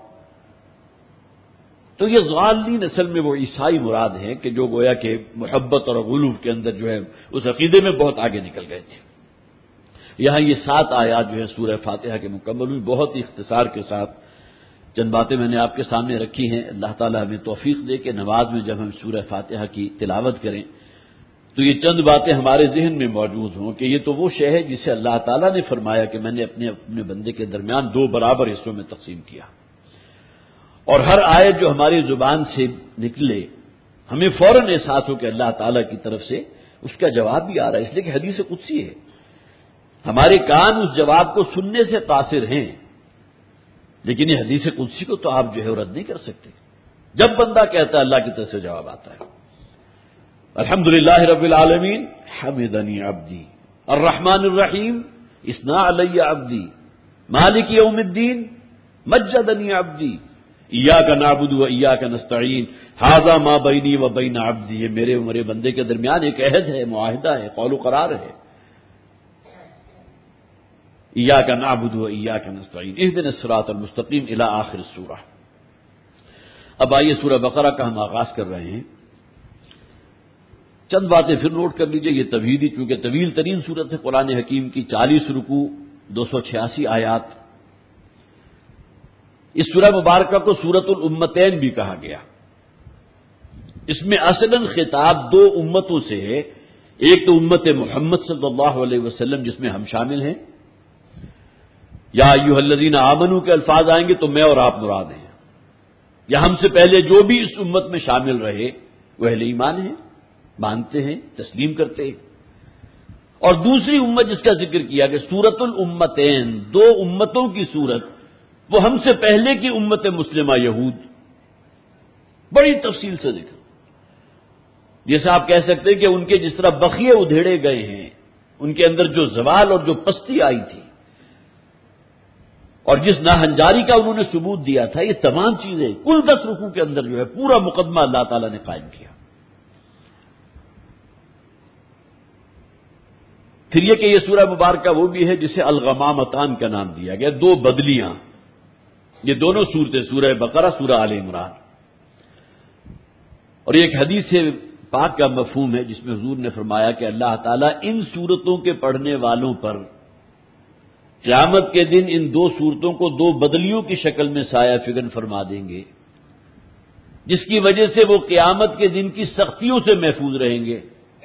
تو یہ ضالین اصل میں وہ عیسائی مراد ہیں کہ جو گویا کہ محبت اور غلو کے اندر جو ہے اس عقیدے میں بہت آگے نکل گئے تھے۔ یہاں یہ 7 آیات جو ہے سورہ فاتحہ کے مکمل ہوئی، بہت ہی اختصار کے ساتھ چند باتیں میں نے آپ کے سامنے رکھی ہیں۔ اللہ تعالیٰ ہمیں توفیق دے کہ نماز میں جب ہم سورہ فاتحہ کی تلاوت کریں تو یہ چند باتیں ہمارے ذہن میں موجود ہوں کہ یہ تو وہ شے ہے جسے اللہ تعالیٰ نے فرمایا کہ میں نے اپنے بندے کے درمیان 2 برابر حصوں میں تقسیم کیا، اور ہر آیت جو ہماری زبان سے نکلے ہمیں فوراً احساس ہو کہ اللہ تعالیٰ کی طرف سے اس کا جواب بھی آ رہا ہے، اس لیے کہ حدیث قدسی ہے، ہمارے کان اس جواب کو سننے سے قاصر ہیں، لیکن یہ حدیث قدسی کو تو آپ جو ہے رد نہیں کر سکتے۔ جب بندہ کہتا ہے اللہ کی طرف سے جواب آتا ہے۔ الحمدللہ رب العالمین حمدنی عبدی الرحمن الرحیم اثنا علی عبدی مالک یوم الدین مجدنی عبدی ایاک نعبد و ایاک نستعین ھذا ما بینی و بین عبدی، یہ میرے و میرے بندے کے درمیان ایک عہد ہے، معاہدہ ہے، قول و قرار ہے۔ ایاک نعبد و ایاک نستعین اہدنا الصراط المستقیم الی آخر السورہ۔ اب آئیے سورہ بقرہ کا ہم آغاز کر رہے ہیں۔ چند باتیں پھر نوٹ کر لیجئے. یہ طویل، چونکہ طویل ترین صورت ہے قرآن حکیم کی، 40 رکوع، 286 آیات. اس سورہ مبارکہ کو سورۃ الامتین بھی کہا گیا. اس میں اصلاً خطاب دو امتوں سے ہے. ایک تو امت محمد صلی اللہ علیہ وسلم جس میں ہم شامل ہیں، یا ایھا الذین آمنوا کے الفاظ آئیں گے تو میں اور آپ مراد ہیں، یا ہم سے پہلے جو بھی اس امت میں شامل رہے وہ اہل ایمان ہیں، مانتے ہیں، تسلیم کرتے ہیں. اور دوسری امت جس کا ذکر کیا کہ سورۃ الامتین، دو امتوں کی صورت، وہ ہم سے پہلے کی امت مسلمہ یہود. بڑی تفصیل سے ذکر. جیسے آپ کہہ سکتے ہیں کہ ان کے جس طرح بقیے ادھیڑے گئے ہیں، ان کے اندر جو زوال اور جو پستی آئی تھی اور جس ناہنجاری کا انہوں نے ثبوت دیا تھا، یہ تمام چیزیں کل 10 رکوع کے اندر جو ہے پورا مقدمہ اللہ تعالیٰ نے قائم کیا. پھر یہ کہ یہ سورہ مبارکہ وہ بھی ہے جسے الغمامتان کا نام دیا گیا، دو بدلیاں. یہ دونوں صورتیں سورہ بقرہ، سورہ آل عمران. اور یہ ایک حدیث پاک کا مفہوم ہے جس میں حضور نے فرمایا کہ اللہ تعالیٰ ان صورتوں کے پڑھنے والوں پر قیامت کے دن ان دو صورتوں کو دو بدلیوں کی شکل میں سایہ فگن فرما دیں گے، جس کی وجہ سے وہ قیامت کے دن کی سختیوں سے محفوظ رہیں گے.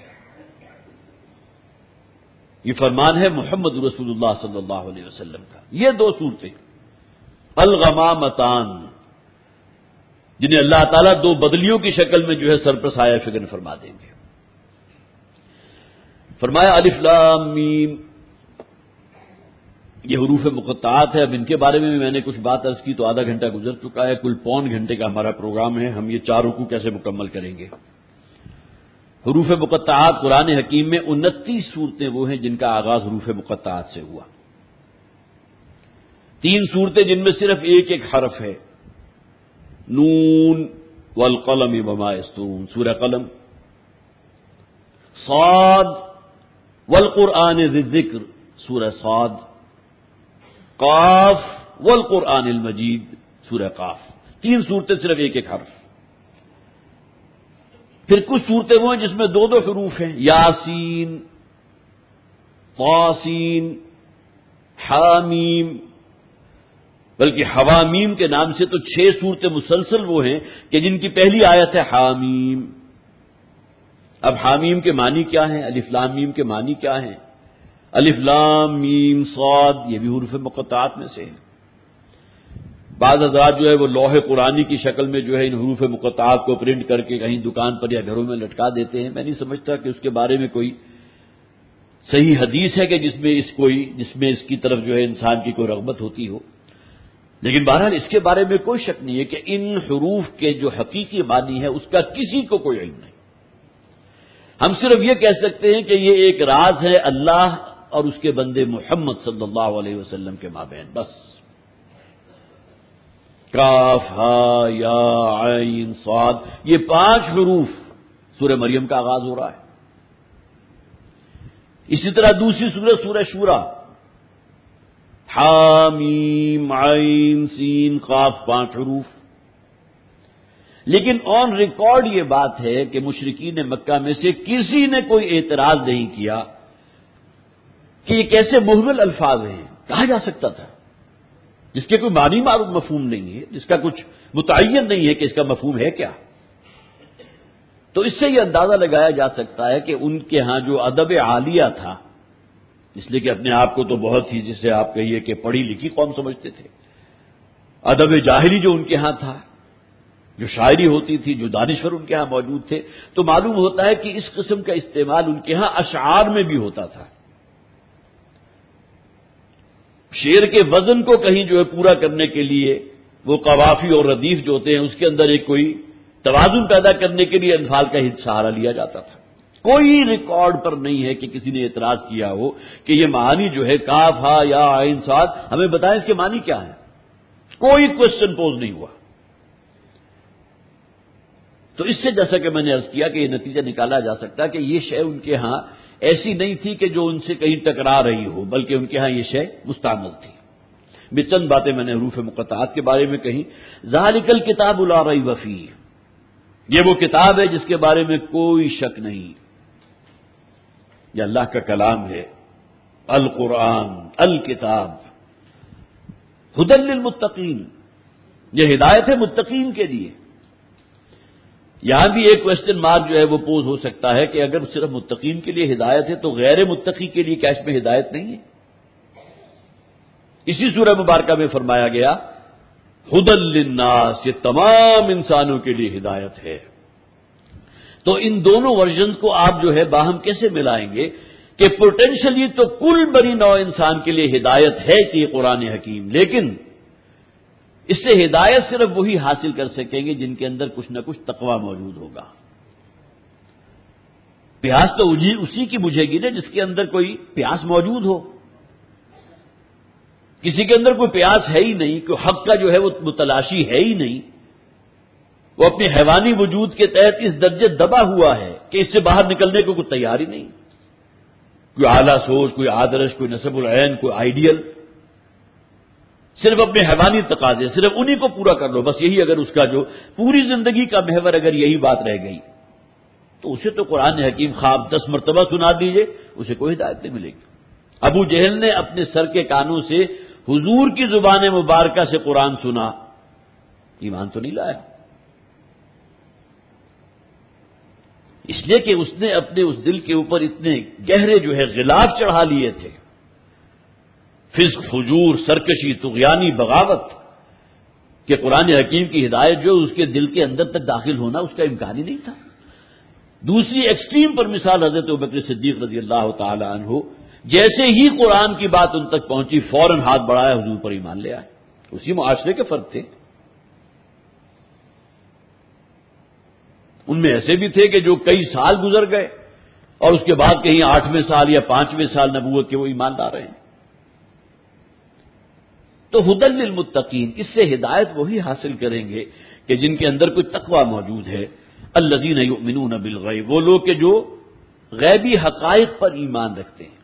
یہ فرمان ہے محمد رسول اللہ صلی اللہ علیہ وسلم کا. یہ دو صورتیں الغمامتان، جنہیں اللہ تعالیٰ دو بدلیوں کی شکل میں جو ہے سر پر سایہ فگن فرما دیں گے. فرمایا الف لام میم، یہ حروف مقطعات ہے. اب ان کے بارے میں بھی میں نے کچھ بات عرض کی تو آدھا گھنٹہ گزر چکا ہے. کل پون گھنٹے کا ہمارا پروگرام ہے. ہم یہ 4 رکوع کیسے مکمل کریں گے؟ حروف مقطعات قرآن حکیم میں 29 صورتیں وہ ہیں جن کا آغاز حروف مقطعات سے ہوا. 3 صورتیں جن میں صرف ایک ایک حرف ہے. نون والقلم وما یسطرون، سورہ قلم. صاد والقرآن ذی الذکر، سورہ صاد. قاف والقرآن المجید، سورہ قاف. 3 صورتیں صرف ایک ایک حرف. پھر کچھ صورتیں وہ ہیں جس میں 2 حروف ہیں، یاسین، طاسین، حامیم، بلکہ حوامیم کے نام سے تو 6 صورتیں مسلسل وہ ہیں کہ جن کی پہلی آیت ہے حامیم. اب حامیم کے معنی کیا ہیں؟ الف لام میم کے معنی کیا ہیں؟ الف لام میم صاد، یہ بھی حروف مقطعات میں سے ہیں. بعض حضرات جو ہے وہ لوح قرآنی کی شکل میں جو ہے ان حروف مقطعات کو پرنٹ کر کے کہیں دکان پر یا گھروں میں لٹکا دیتے ہیں. میں نہیں سمجھتا کہ اس کے بارے میں کوئی صحیح حدیث ہے کہ جس میں اس کی طرف جو ہے انسان کی کوئی رغبت ہوتی ہو. لیکن بہرحال اس کے بارے میں کوئی شک نہیں ہے کہ ان حروف کے جو حقیقی معنی ہے اس کا کسی کو کوئی علم نہیں. ہم صرف یہ کہہ سکتے ہیں کہ یہ ایک راز ہے اللہ اور اس کے بندے محمد صلی اللہ علیہ وسلم کے مابین، بس. کاف ہا یا عین صاد، یہ 5 حروف سورہ مریم کا آغاز ہو رہا ہے. اسی طرح دوسری سورہ شورا، حامیم عین سین قاف، 5 حروف. لیکن آن ریکارڈ یہ بات ہے کہ مشرکین مکہ میں سے کسی نے کوئی اعتراض نہیں کیا کہ یہ کیسے مہمل الفاظ ہیں. کہا جا سکتا تھا جس کے کوئی معنی معلوم مفہوم نہیں ہے، جس کا کچھ متعین نہیں ہے کہ اس کا مفہوم ہے کیا. تو اس سے یہ اندازہ لگایا جا سکتا ہے کہ ان کے ہاں جو ادب عالیہ تھا، اس لیے کہ اپنے آپ کو تو بہت ہی جسے آپ کہیے کہ پڑھی لکھی قوم سمجھتے تھے، ادب جاہلی جو ان کے ہاں تھا، جو شاعری ہوتی تھی، جو دانشور ان کے ہاں موجود تھے، تو معلوم ہوتا ہے کہ اس قسم کا استعمال ان کے ہاں اشعار میں بھی ہوتا تھا. شعر کے وزن کو کہیں جو ہے پورا کرنے کے لیے وہ قوافی اور ردیف جو ہوتے ہیں اس کے اندر ایک کوئی توازن پیدا کرنے کے لیے انفال کا ہی سہارا لیا جاتا تھا. کوئی ریکارڈ پر نہیں ہے کہ کسی نے اعتراض کیا ہو کہ یہ معنی جو ہے کاف ہا یا عین صاد، ہمیں بتائیں اس کے معنی کیا ہے. کوئی کوشچن پوز نہیں ہوا. تو اس سے جیسا کہ میں نے عرض کیا کہ یہ نتیجہ نکالا جا سکتا ہے کہ یہ شے ان کے ہاں ایسی نہیں تھی کہ جو ان سے کہیں ٹکرا رہی ہو، بلکہ ان کے ہاں یہ شے مستعمل تھی. چند باتیں میں نے حروف مقطعات کے بارے میں کہیں. ذالک الکتاب لا ریب فیہ، یہ وہ کتاب ہے جس کے بارے میں کوئی شک نہیں، یہ اللہ کا کلام ہے، القرآن الکتاب ھدی للمتقین، یہ ہدایت ہے متقین کے لیے۔ یہاں بھی ایک کوشچن مارک جو ہے وہ پوز ہو سکتا ہے کہ اگر صرف متقین کے لیے ہدایت ہے تو غیر متقی کے لیے کیا اس میں ہدایت نہیں ہے؟ اسی سورہ مبارکہ میں فرمایا گیا ھدی للناس، یہ تمام انسانوں کے لیے ہدایت ہے۔ تو ان دونوں ورژنز کو آپ جو ہے باہم کیسے ملائیں گے کہ پوٹینشلی تو کل بنی نوع انسان کے لیے ہدایت ہے کہ یہ قرآن حکیم، لیکن اس سے ہدایت صرف وہی حاصل کر سکیں گے جن کے اندر کچھ نہ کچھ تقویٰ موجود ہوگا۔ پیاس تو اسی کی بجھے گی نا جس کے اندر کوئی پیاس موجود ہو۔ کسی کے اندر کوئی پیاس ہے ہی نہیں، کوئی حق کا جو ہے وہ متلاشی ہے ہی نہیں، وہ اپنے حیوانی وجود کے تحت اس درجے دبا ہوا ہے کہ اس سے باہر نکلنے کو کوئی تیار ہی نہیں۔ کوئی اعلیٰ سوچ، کوئی آدرش، کوئی نصب العین، کوئی آئیڈیل، صرف اپنے حیوانی تقاضے صرف انہی کو پورا کر لو، بس یہی اگر اس کا جو پوری زندگی کا محور اگر یہی بات رہ گئی تو اسے تو قرآن حکیم خواب 10 مرتبہ سنا دیجئے اسے کوئی ہدایت نہیں ملے گی۔ ابو جہل نے اپنے سر کے کانوں سے حضور کی زبان مبارکہ سے قرآن سنا، ایمان تو نہیں لایا، اس لیے کہ اس نے اپنے اس دل کے اوپر اتنے گہرے جو ہے غلاف چڑھا لیے تھے، فسق، فجور، سرکشی، طغیانی، بغاوت، کہ قرآن حکیم کی ہدایت جو اس کے دل کے اندر تک داخل ہونا اس کا امکان ہی نہیں تھا۔ دوسری ایکسٹریم پر مثال حضرت ابوبکر صدیق رضی اللہ تعالی عنہ، جیسے ہی قرآن کی بات ان تک پہنچی فوراً ہاتھ بڑھایا، حضور پر ایمان لے آئے۔ اسی معاشرے کے فرق تھے، ان میں ایسے بھی تھے کہ جو کئی سال گزر گئے اور اس کے بعد کہیں 8ویں سال یا 5ویں سال نبوت کے وہ ایمان لا رہے ہیں۔ تو ھدی للمتقین، اس سے ہدایت وہی حاصل کریں گے کہ جن کے اندر کوئی تقویٰ موجود ہے۔ الذین یؤمنون بالغیب، وہ لوگ کہ جو غیبی حقائق پر ایمان رکھتے ہیں۔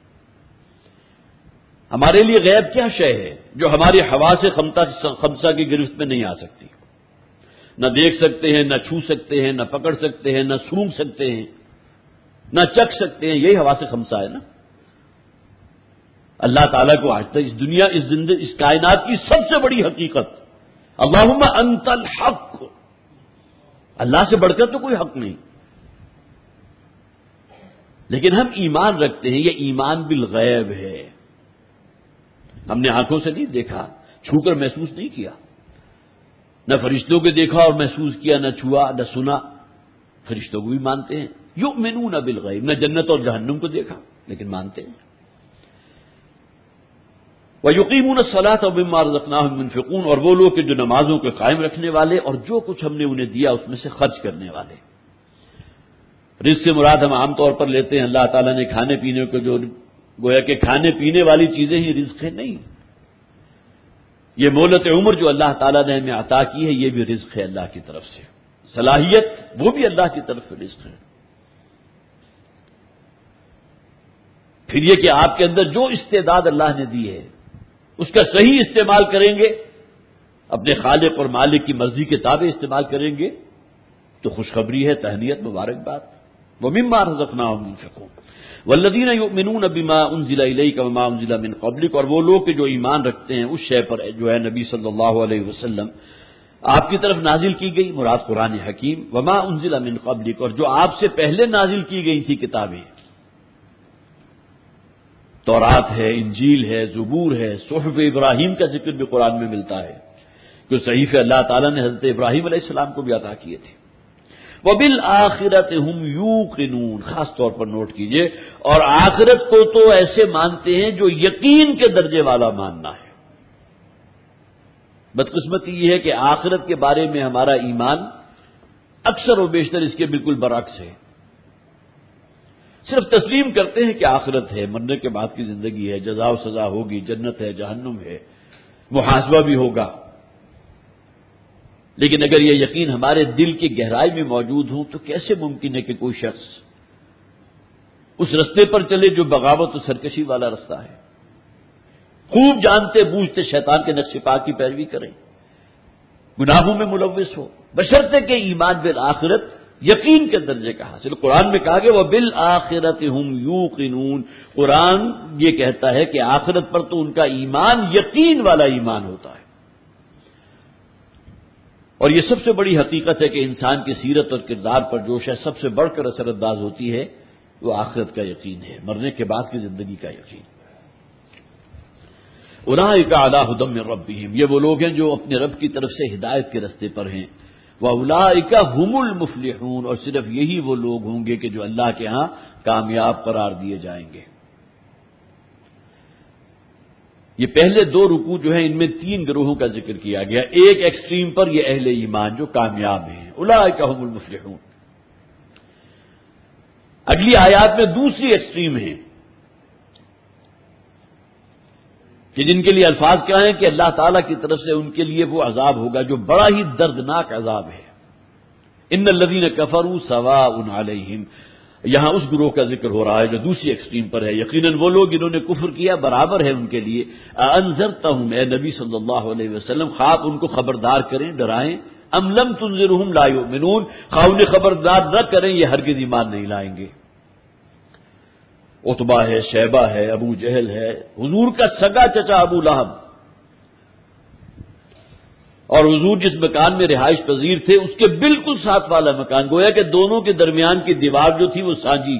ہمارے لیے غیب کیا شے ہے جو ہماری حواس خمسہ کی گرفت میں نہیں آ سکتی؟ نہ دیکھ سکتے ہیں، نہ چھو سکتے ہیں، نہ پکڑ سکتے ہیں، نہ سونگھ سکتے ہیں، نہ چکھ سکتے ہیں، یہی حواس خمسہ ہے نا۔ اللہ تعالیٰ کو آج تک اس دنیا اس کائنات کی سب سے بڑی حقیقت اللہم انت الحق، اللہ سے بڑھ کر تو کوئی حق نہیں، لیکن ہم ایمان رکھتے ہیں، یہ ایمان بالغیب ہے۔ ہم نے آنکھوں سے نہیں دیکھا، چھو کر محسوس نہیں کیا، نہ فرشتوں کو دیکھا اور محسوس کیا، نہ چھوا نہ سنا، فرشتوں کو بھی مانتے ہیں۔ یؤمنون بالغیب، نہ جنت اور جہنم کو دیکھا لیکن مانتے ہیں۔ وَيُقِيمُونَ الصَّلَاةَ وَمِمَّا رَزَقْنَاهُمْ يُنْفِقُونَ، اور وہ لوگ کہ جو نمازوں کے قائم رکھنے والے اور جو کچھ ہم نے انہیں دیا اس میں سے خرچ کرنے والے۔ رزق سے مراد ہم عام طور پر لیتے ہیں اللہ تعالیٰ نے کھانے پینے کو، جو گویا کہ کھانے پینے والی چیزیں ہی رزق ہے، نہیں، یہ مہلت عمر جو اللہ تعالیٰ نے ہمیں عطا کی ہے یہ بھی رزق ہے اللہ کی طرف سے، صلاحیت وہ بھی اللہ کی طرف سے رزق ہے۔ پھر یہ کہ آپ کے اندر جو استعداد اللہ نے دی ہے اس کا صحیح استعمال کریں گے، اپنے خالق اور مالک کی مرضی کے تابع استعمال کریں گے تو خوشخبری ہے، تہنیت، مبارکباد۔ وَمِمَّا رَزَقْنَاهُمْ يُنْفِقُونَ وَالَّذِينَ يُؤْمِنُونَ بِمَا أُنزِلَ إِلَيْكَ وَمَا أُنزِلَ مِن قَبْلِكَ، اور وہ لوگ کہ جو ایمان رکھتے ہیں اس شے پر جو ہے نبی صلی اللہ علیہ وسلم آپ کی طرف نازل کی گئی، مراد قرآن حکیم، وما أُنزِلَ مِن قَبْلِكَ، اور جو آپ سے پہلے نازل کی گئی تھی کتابیں، تورات ہے، انجیل ہے، زبور ہے، صحف ابراہیم کا ذکر بھی قرآن میں ملتا ہے کہ صحیفے اللہ تعالیٰ نے حضرت ابراہیم علیہ السلام کو بھی عطا کیے تھے۔ وَبِالْآخِرَةِ هُمْ يُوقِنُونَ، خاص طور پر نوٹ کیجئے، اور آخرت کو تو ایسے مانتے ہیں جو یقین کے درجے والا ماننا ہے۔ بدقسمتی یہ ہے کہ آخرت کے بارے میں ہمارا ایمان اکثر و بیشتر اس کے بالکل برعکس ہے۔ صرف تسلیم کرتے ہیں کہ آخرت ہے، مرنے کے بعد کی زندگی ہے، جزا و سزا ہوگی، جنت ہے، جہنم ہے، محاسبہ بھی ہوگا، لیکن اگر یہ یقین ہمارے دل کی گہرائی میں موجود ہو تو کیسے ممکن ہے کہ کوئی شخص اس رستے پر چلے جو بغاوت و سرکشی والا رستہ ہے، خوب جانتے بوجھتے شیطان کے نقش پا کی پیروی کریں، گناہوں میں ملوث ہو، بشرطے کہ ایمان بالآخرت یقین کے درجے کا حاصل. قرآن میں کہا کہ وَبِالْآخِرَةِ هُمْ يُوقِنُونَ. قرآن یہ کہتا ہے کہ آخرت پر تو ان کا ایمان یقین والا ایمان ہوتا ہے. اور یہ سب سے بڑی حقیقت ہے کہ انسان کی سیرت اور کردار پر جو شے سب سے بڑھ کر اثر انداز ہوتی ہے وہ آخرت کا یقین ہے، مرنے کے بعد کی زندگی کا یقین. اولئک علی ھدی من ربہم، یہ وہ لوگ ہیں جو اپنے رب کی طرف سے ہدایت کے رستے پر ہیں. واولئک ھم المفلحون، اور صرف یہی وہ لوگ ہوں گے کہ جو اللہ کے ہاں کامیاب قرار دیے جائیں گے. یہ پہلے دو رکوع جو ہیں ان میں تین گروہوں کا ذکر کیا گیا. ایک ایکسٹریم پر یہ اہل ایمان جو کامیاب ہیں، اولئک ھم المفلحون. اگلی آیات میں دوسری ایکسٹریم ہے کہ جن کے لیے الفاظ کیا ہیں کہ اللہ تعالیٰ کی طرف سے ان کے لیے وہ عذاب ہوگا جو بڑا ہی دردناک عذاب ہے. ان الذین کفروا سواء علیہم، یہاں اس گروہ کا ذکر ہو رہا ہے جو دوسری ایکسٹریم پر ہے. یقیناً وہ لوگ جنہوں نے کفر کیا برابر ہے ان کے لیے. انذرتہم، اے نبی صلی اللہ علیہ وسلم خواب ان کو خبردار کریں، ڈرائیں. ام لم تنذرہم لا یؤمنون، خواہ انہیں خبردار نہ کریں یہ ہرگز ایمان نہیں لائیں گے. عتبہ ہے، شیبہ ہے، ابو جہل ہے، حضور کا سگا چچا ابو لہب، اور حضور جس مکان میں رہائش پذیر تھے اس کے بالکل ساتھ والا مکان، گویا کہ دونوں کے درمیان کی دیوار جو تھی وہ سانجی،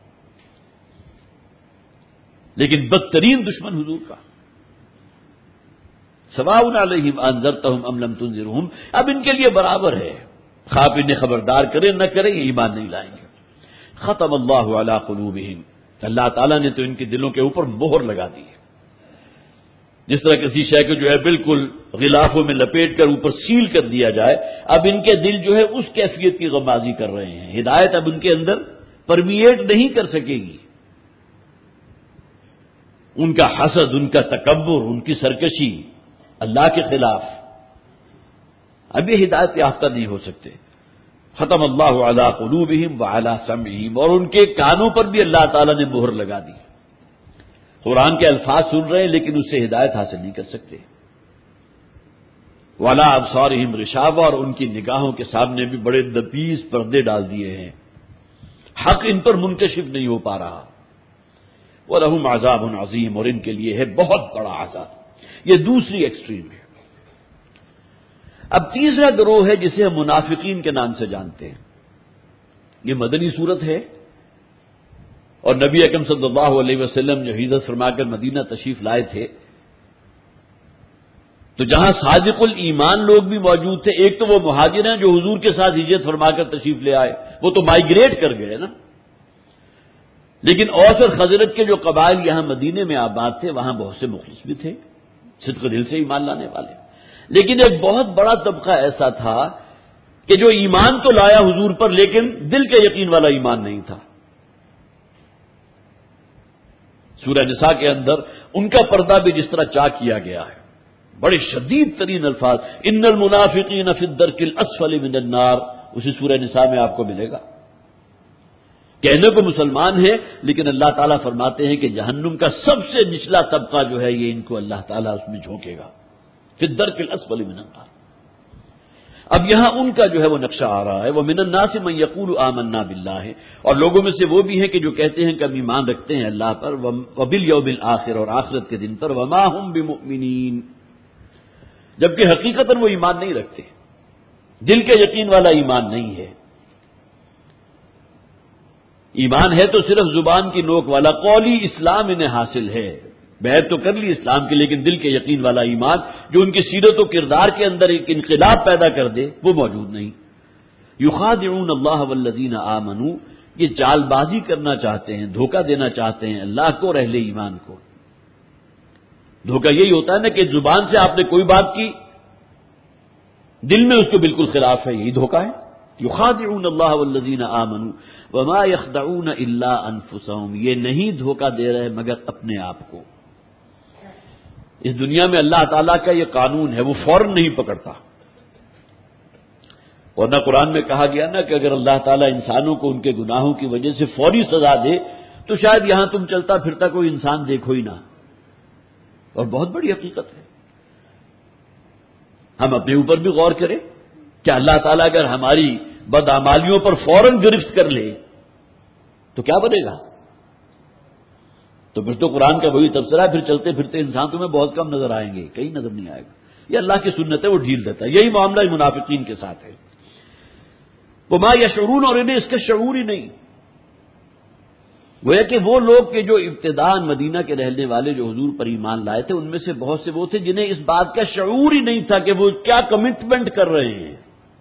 لیکن بدترین دشمن حضور کا. سواء علیہم انذرتہم ام لم تنذرہم، اب ان کے لیے برابر ہے، خواہ انہیں خبردار کریں نہ کریں یہ ایمان نہیں لائیں گے. ختم اللہ علی قلوبہم، اللہ تعالیٰ نے تو ان کے دلوں کے اوپر مہر لگا دی ہے. جس طرح کسی شے کو جو ہے بالکل غلافوں میں لپیٹ کر اوپر سیل کر دیا جائے، اب ان کے دل جو ہے اس کیفیت کی غمازی کر رہے ہیں. ہدایت اب ان کے اندر پرمیٹ نہیں کر سکے گی. ان کا حسد، ان کا تکبر، ان کی سرکشی اللہ کے خلاف، اب یہ ہدایت یافتہ نہیں ہو سکتے. ختم اللہ علی قلوبہم وعلی سمعہم، اور ان کے کانوں پر بھی اللہ تعالیٰ نے مہر لگا دی. قرآن کے الفاظ سن رہے ہیں لیکن اس سے ہدایت حاصل نہیں کر سکتے. وعلی ابصارہم غشاوہ، اور ان کی نگاہوں کے سامنے بھی بڑے دبیز پردے ڈال دیے ہیں، حق ان پر منکشف نہیں ہو پا رہا. وَلَهُمْ عَذَابٌ عَظِيمٌ، اور ان کے لیے ہے بہت بڑا عذاب. یہ دوسری ایکسٹریم ہے. اب تیسرا گروہ ہے جسے ہم منافقین کے نام سے جانتے ہیں. یہ مدنی صورت ہے، اور نبی اکرم صلی اللہ علیہ وسلم جو ہجرت فرما کر مدینہ تشریف لائے تھے تو جہاں صادق الایمان لوگ بھی موجود تھے. ایک تو وہ مہاجر ہیں جو حضور کے ساتھ ہجرت فرما کر تشریف لے آئے، وہ تو مائیگریٹ کر گئے نا. لیکن اوس اور خزرج کے جو قبائل یہاں مدینے میں آباد تھے وہاں بہت سے مخلص بھی تھے، صدق دل سے ایمان لانے والے. لیکن ایک بہت بڑا طبقہ ایسا تھا کہ جو ایمان تو لایا حضور پر لیکن دل کے یقین والا ایمان نہیں تھا. سورہ نساء کے اندر ان کا پردہ بھی جس طرح چاک کیا گیا ہے، بڑے شدید ترین الفاظ، ان المنافقین فی الدرک الاسفل من النار، اسی سورہ نساء میں آپ کو ملے گا. کہنے کو مسلمان ہے لیکن اللہ تعالیٰ فرماتے ہیں کہ جہنم کا سب سے نچلا طبقہ جو ہے یہ ان کو اللہ تعالیٰ اس میں جھونکے گا، فی الدرک الاسفل من النار. اب یہاں ان کا جو ہے وہ نقشہ آ رہا ہے. وہ من الناس من یقول آمنا باللہ، اور لوگوں میں سے وہ بھی ہیں کہ جو کہتے ہیں کہ ہم ایمان رکھتے ہیں اللہ پر، وبالیوم الآخر، اور آخرت کے دن پر، وما ہم بمؤمنین، جبکہ حقیقتاً وہ ایمان نہیں رکھتے، دل کے یقین والا ایمان نہیں ہے. ایمان ہے تو صرف زبان کی نوک والا، قولی اسلام انہیں حاصل ہے، بیعت تو کر لی اسلام کی، لیکن دل کے یقین والا ایمان جو ان کی سیرت و کردار کے اندر ایک انقلاب پیدا کر دے وہ موجود نہیں. یخادعون اللہ والذین آمنوا، یہ چال بازی کرنا چاہتے ہیں، دھوکہ دینا چاہتے ہیں اللہ کو اور اہل ایمان کو. دھوکہ یہی ہوتا ہے نا کہ زبان سے آپ نے کوئی بات کی، دل میں اس کے بالکل خلاف ہے، یہی دھوکہ ہے. یخادعون اللہ والذین آمنوا وما یخدعون الا انفسهم، یہ نہیں دھوکہ دے رہے مگر اپنے آپ کو. اس دنیا میں اللہ تعالیٰ کا یہ قانون ہے، وہ فوراً نہیں پکڑتا. ورنہ قرآن میں کہا گیا نا کہ اگر اللہ تعالیٰ انسانوں کو ان کے گناہوں کی وجہ سے فوری سزا دے تو شاید یہاں تم چلتا پھرتا کوئی انسان دیکھو ہی نہ. اور بہت بڑی حقیقت ہے. ہم اپنے اوپر بھی غور کریں کہ اللہ تعالیٰ اگر ہماری بدعمالیوں پر فوراً گرفت کر لے تو کیا بنے گا؟ تو پھر تو قرآن کا وہی تبصرہ ہے، پھر چلتے پھرتے انسان تمہیں بہت کم نظر آئیں گے، کہیں نظر نہیں آئے گا۔ یہ اللہ کی سنت ہے، وہ ڈھیل دیتا ہے۔ یہی معاملہ منافقین کے ساتھ ہے۔ وما یشعرون، اور انہیں اس کا شعور ہی نہیں۔ گویا کہ وہ لوگ کہ جو ابتداء مدینہ کے رہنے والے جو حضور پر ایمان لائے تھے، ان میں سے بہت سے وہ تھے جنہیں اس بات کا شعور ہی نہیں تھا کہ وہ کیا کمٹمنٹ کر رہے ہیں۔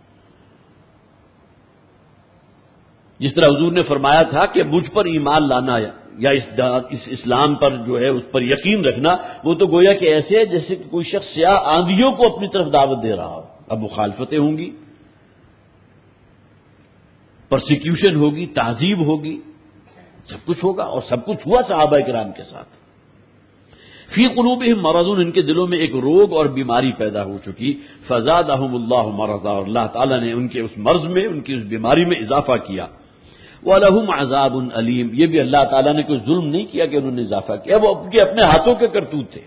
جس طرح حضور نے فرمایا تھا کہ مجھ پر ایمان لانا یا اس اسلام پر جو ہے اس پر یقین رکھنا، وہ تو گویا کہ ایسے ہے جیسے کہ کوئی شخص سیاہ آندھیوں کو اپنی طرف دعوت دے رہا ہو۔ اب مخالفتیں ہوں گی، پرسیکیوشن ہوگی، تعذیب ہوگی، سب کچھ ہوگا، اور سب کچھ ہوا صحابہ کرام کے ساتھ۔ فی قلوبہم مرض، ان کے دلوں میں ایک روگ اور بیماری پیدا ہو چکی، فزادہم اللہ مرضا، اور اللہ تعالیٰ نے ان کے اس مرض میں، ان کی اس بیماری میں اضافہ کیا۔ وَلَهُمْ عَذَابٌ أَلِيمٌ، یہ بھی اللہ تعالیٰ نے کوئی ظلم نہیں کیا کہ انہوں نے اضافہ کیا، وہ اپنے ہاتھوں کے کرتوت تھے۔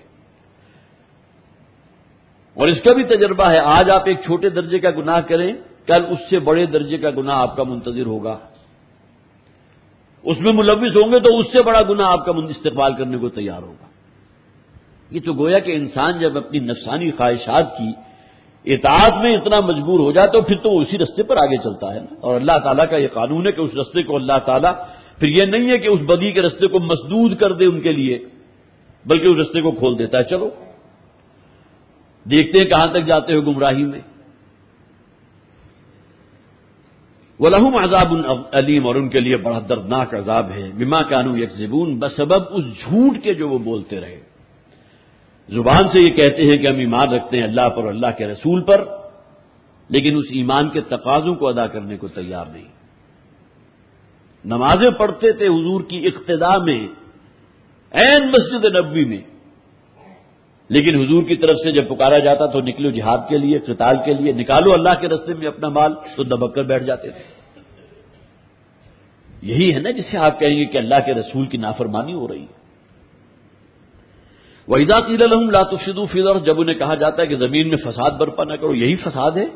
اور اس کا بھی تجربہ ہے، آج آپ ایک چھوٹے درجے کا گناہ کریں، کل اس سے بڑے درجے کا گناہ آپ کا منتظر ہوگا، اس میں ملوث ہوں گے تو اس سے بڑا گناہ آپ کا استقبال کرنے کو تیار ہوگا۔ یہ تو گویا کہ انسان جب اپنی نفسانی خواہشات کی اطاعت میں اتنا مجبور ہو جائے تو پھر تو وہ اسی رستے پر آگے چلتا ہے نا۔ اور اللہ تعالیٰ کا یہ قانون ہے کہ اس رستے کو اللہ تعالیٰ پھر یہ نہیں ہے کہ اس بدی کے رستے کو مسدود کر دے ان کے لیے، بلکہ اس رستے کو کھول دیتا ہے، چلو دیکھتے ہیں کہاں تک جاتے ہو گمراہی میں۔ وَلَهُمْ عَذَابٌ أَلِيمٌ، اور ان کے لیے بڑا دردناک عذاب ہے، بِمَا كَانُوا يَكْذِبُونَ، بسبب اس جھوٹ کے جو وہ بولتے رہے۔ زبان سے یہ کہتے ہیں کہ ہم ایمان رکھتے ہیں اللہ پر اور اللہ کے رسول پر، لیکن اس ایمان کے تقاضوں کو ادا کرنے کو تیار نہیں۔ نمازیں پڑھتے تھے حضور کی اقتداء میں، عین مسجد نبوی میں، لیکن حضور کی طرف سے جب پکارا جاتا تو نکلو جہاد کے لیے، قتال کے لیے، نکالو اللہ کے راستے میں اپنا مال، تو دبک کر بیٹھ جاتے تھے۔ یہی ہے نا جسے آپ کہیں گے کہ اللہ کے رسول کی نافرمانی ہو رہی ہے۔ وَإِذَا قِيلَ لَهُمْ لَا تُفْسِدُوا فِي الْأَرْضِ، جب انہیں کہا جاتا ہے کہ زمین میں فساد برپا نہ کرو، یہی فساد ہے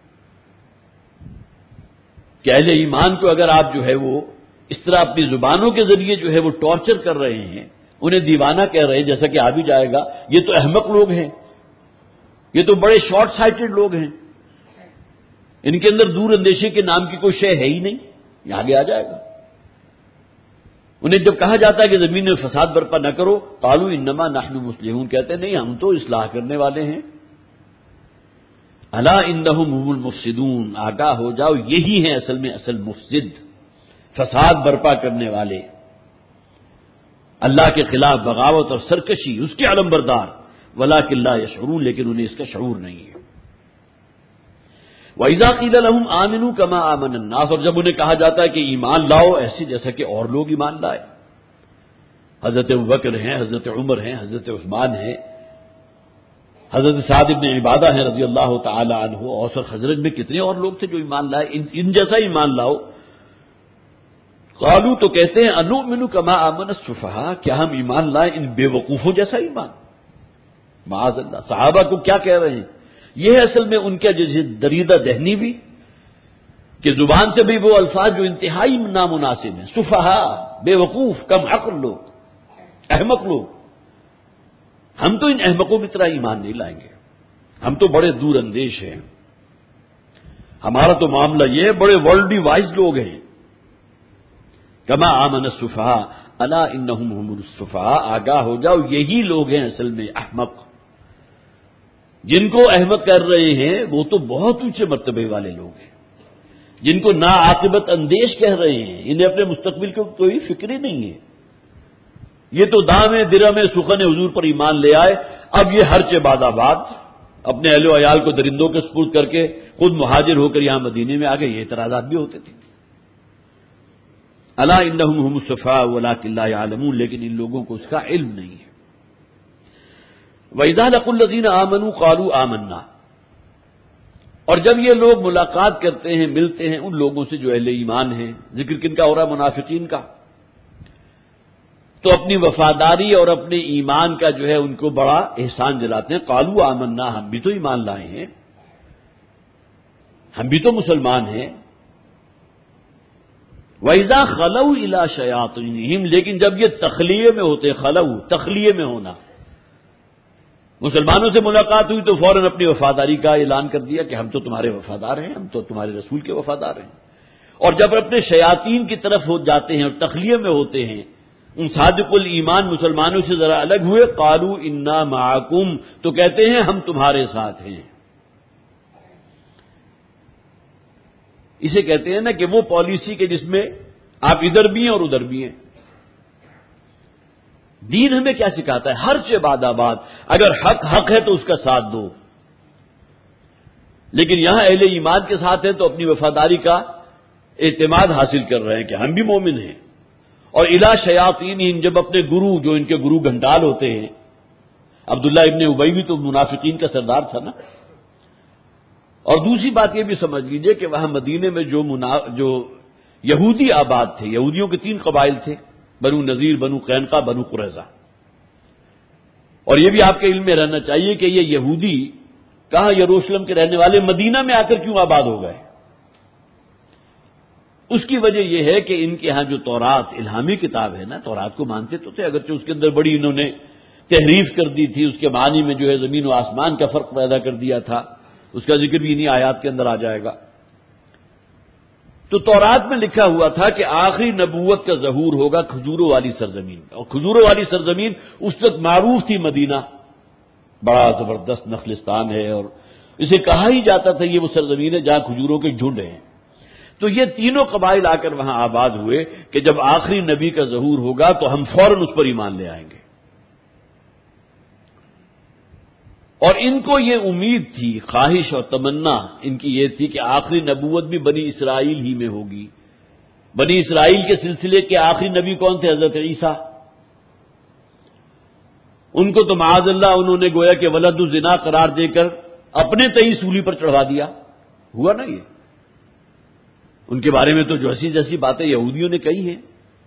کہ اہل ایمان کو اگر آپ جو ہے وہ اس طرح اپنی زبانوں کے ذریعے جو ہے وہ ٹارچر کر رہے ہیں، انہیں دیوانہ کہہ رہے ہیں، جیسا کہ آ بھی جائے گا، یہ تو احمق لوگ ہیں، یہ تو بڑے شارٹ سائٹڈ لوگ ہیں، ان کے اندر دور اندیشی کے نام کی کوئی شے ہے ہی نہیں، یہ آگے آ جائے گا۔ انہیں جب کہا جاتا ہے کہ زمین میں فساد برپا نہ کرو، قالوا انما نحن مصلحون، کہتے ہیں نہیں ہم تو اصلاح کرنے والے ہیں۔ الا انہم هم المفسدون، آگاہ ہو جاؤ یہی ہیں اصل میں اصل مفسد، فساد برپا کرنے والے، اللہ کے خلاف بغاوت اور سرکشی اس کے علمبردار، ولکن لا یشعرون، لیکن انہیں اس کا شعور نہیں ہے۔ وَإِذَا قِيلَ لَهُمْ آمِنُوا كَمَا آمَنَ النَّاسُ، اور جب انہیں کہا جاتا ہے کہ ایمان لاؤ ایسے جیسا کہ اور لوگ ایمان لائے، حضرت ابوبکر ہیں، حضرت عمر ہیں، حضرت عثمان ہیں، حضرت سعد بن عبادہ ہیں رضی اللہ تعالی عنہ، اوس اور خزرج میں کتنے اور لوگ تھے جو ایمان لائے، ان جیسا ایمان لاؤ۔ قالوا، تو کہتے ہیں انؤمن كما آمن السفہاء، کیا ہم ایمان لائیں ان بے وقوفوں جیسا ایمان؟ معاذ اللہ، صحابہ کو کیا کہہ رہے ہیں؟ یہ ہے اصل میں ان کا جیسے دریدہ ذہنی بھی، کہ زبان سے بھی وہ الفاظ جو انتہائی نامناسب ہیں، سفہاء، بے وقوف، کم عقل لوگ، احمق لوگ، ہم تو ان احمقوں کی طرح ایمان نہیں لائیں گے، ہم تو بڑے دور اندیش ہیں، ہمارا تو معاملہ یہ ہے، بڑے ورلڈلی وائز لوگ ہیں۔ کما آمن السفہاء الا انہم هم السفہاء، آگاہ ہو جاؤ یہی لوگ ہیں اصل میں احمق، جن کو احمق کر رہے ہیں وہ تو بہت اونچے مرتبے والے لوگ ہیں، جن کو نا عاقبت اندیش کہہ رہے ہیں، انہیں اپنے مستقبل کو کوئی فکر ہی نہیں ہے، یہ تو دام درم سخن حضور پر ایمان لے آئے، اب یہ ہرچ بعد آباد اپنے اہل و عیال کو درندوں کے سپرد کر کے خود مہاجر ہو کر یہاں مدینے میں آ گئے، یہ اعتراضات بھی ہوتے تھے۔ الا انہم هم السفہاء ولکن لا یعلمون، لیکن ان لوگوں کو اس کا علم نہیں ہے۔ وَإِذَا لَقُوا الَّذِينَ آمَنُوا قَالُوا آمَنَّا، اور جب یہ لوگ ملاقات کرتے ہیں، ملتے ہیں ان لوگوں سے جو اہل ایمان ہیں، ذکر کن کا ہو رہا ہے؟ منافقین کا، تو اپنی وفاداری اور اپنے ایمان کا جو ہے ان کو بڑا احسان جلاتے ہیں۔ قَالُوا آمَنَّا، ہم بھی تو ایمان لائے ہیں، ہم بھی تو مسلمان ہیں، وَإِذَا خَلَوْا إِلَىٰ شَيَاطِينِهِمْ، لیکن جب یہ تخلیے میں ہوتے، خلو تخلیے میں ہونا، مسلمانوں سے ملاقات ہوئی تو فوراً اپنی وفاداری کا اعلان کر دیا کہ ہم تو تمہارے وفادار ہیں، ہم تو تمہارے رسول کے وفادار ہیں. اور جب اپنے شیاطین کی طرف ہو جاتے ہیں اور تخلیے میں ہوتے ہیں، ان صادق الایمان مسلمانوں سے ذرا الگ ہوئے، قالوا انا معکم، تو کہتے ہیں ہم تمہارے ساتھ ہیں. اسے کہتے ہیں نا کہ وہ پالیسی کے جس میں آپ ادھر بھی ہیں اور ادھر بھی ہیں. دین ہمیں کیا سکھاتا ہے؟ ہر چیز بعد آباد، اگر حق ہے تو اس کا ساتھ دو. لیکن یہاں اہل ایمان کے ساتھ ہیں تو اپنی وفاداری کا اعتماد حاصل کر رہے ہیں کہ ہم بھی مومن ہیں. اور الی شیاطین، جب اپنے گرو، جو ان کے گرو گھنٹال ہوتے ہیں، عبداللہ ابن ابی بھی تو منافقین کا سردار تھا نا. اور دوسری بات یہ بھی سمجھ لیجئے کہ وہاں مدینے میں جو یہودی آباد تھے، یہودیوں کے 3 قبائل تھے، بنو نذیر، بنو قینقاع، بنو قریظہ. اور یہ بھی آپ کے علم میں رہنا چاہیے کہ یہ یہودی کہاں یروشلم کے رہنے والے مدینہ میں آ کر کیوں آباد ہو گئے؟ اس کی وجہ یہ ہے کہ ان کے ہاں جو تورات الہامی کتاب ہے نا، تورات کو مانتے تو تھے، اگرچہ اس کے اندر بڑی انہوں نے تحریف کر دی تھی، اس کے معنی میں جو ہے زمین و آسمان کا فرق پیدا کر دیا تھا، اس کا ذکر بھی انہی آیات کے اندر آ جائے گا. تو تورات میں لکھا ہوا تھا کہ آخری نبوت کا ظہور ہوگا کھجوروں والی سرزمین میں، اور کھجوروں والی سرزمین اس وقت معروف تھی مدینہ، بڑا زبردست نخلستان ہے، اور اسے کہا ہی جاتا تھا یہ وہ سرزمین ہے جہاں کھجوروں کے جھنڈ ہیں. تو یہ تینوں قبائل آ کر وہاں آباد ہوئے کہ جب آخری نبی کا ظہور ہوگا تو ہم فوراً اس پر ایمان لے آئیں گے. اور ان کو یہ امید تھی، خواہش اور تمنا ان کی یہ تھی کہ آخری نبوت بھی بنی اسرائیل ہی میں ہوگی. بنی اسرائیل کے سلسلے کے آخری نبی کون تھے؟ حضرت عیسیٰ. ان کو تو معاذ اللہ انہوں نے گویا کہ ولد الزنا قرار دے کر اپنے تئی سولی پر چڑھوا دیا. ہوا نا یہ؟ ان کے بارے میں تو جو ہنسی جیسی باتیں یہودیوں نے کہی ہیں.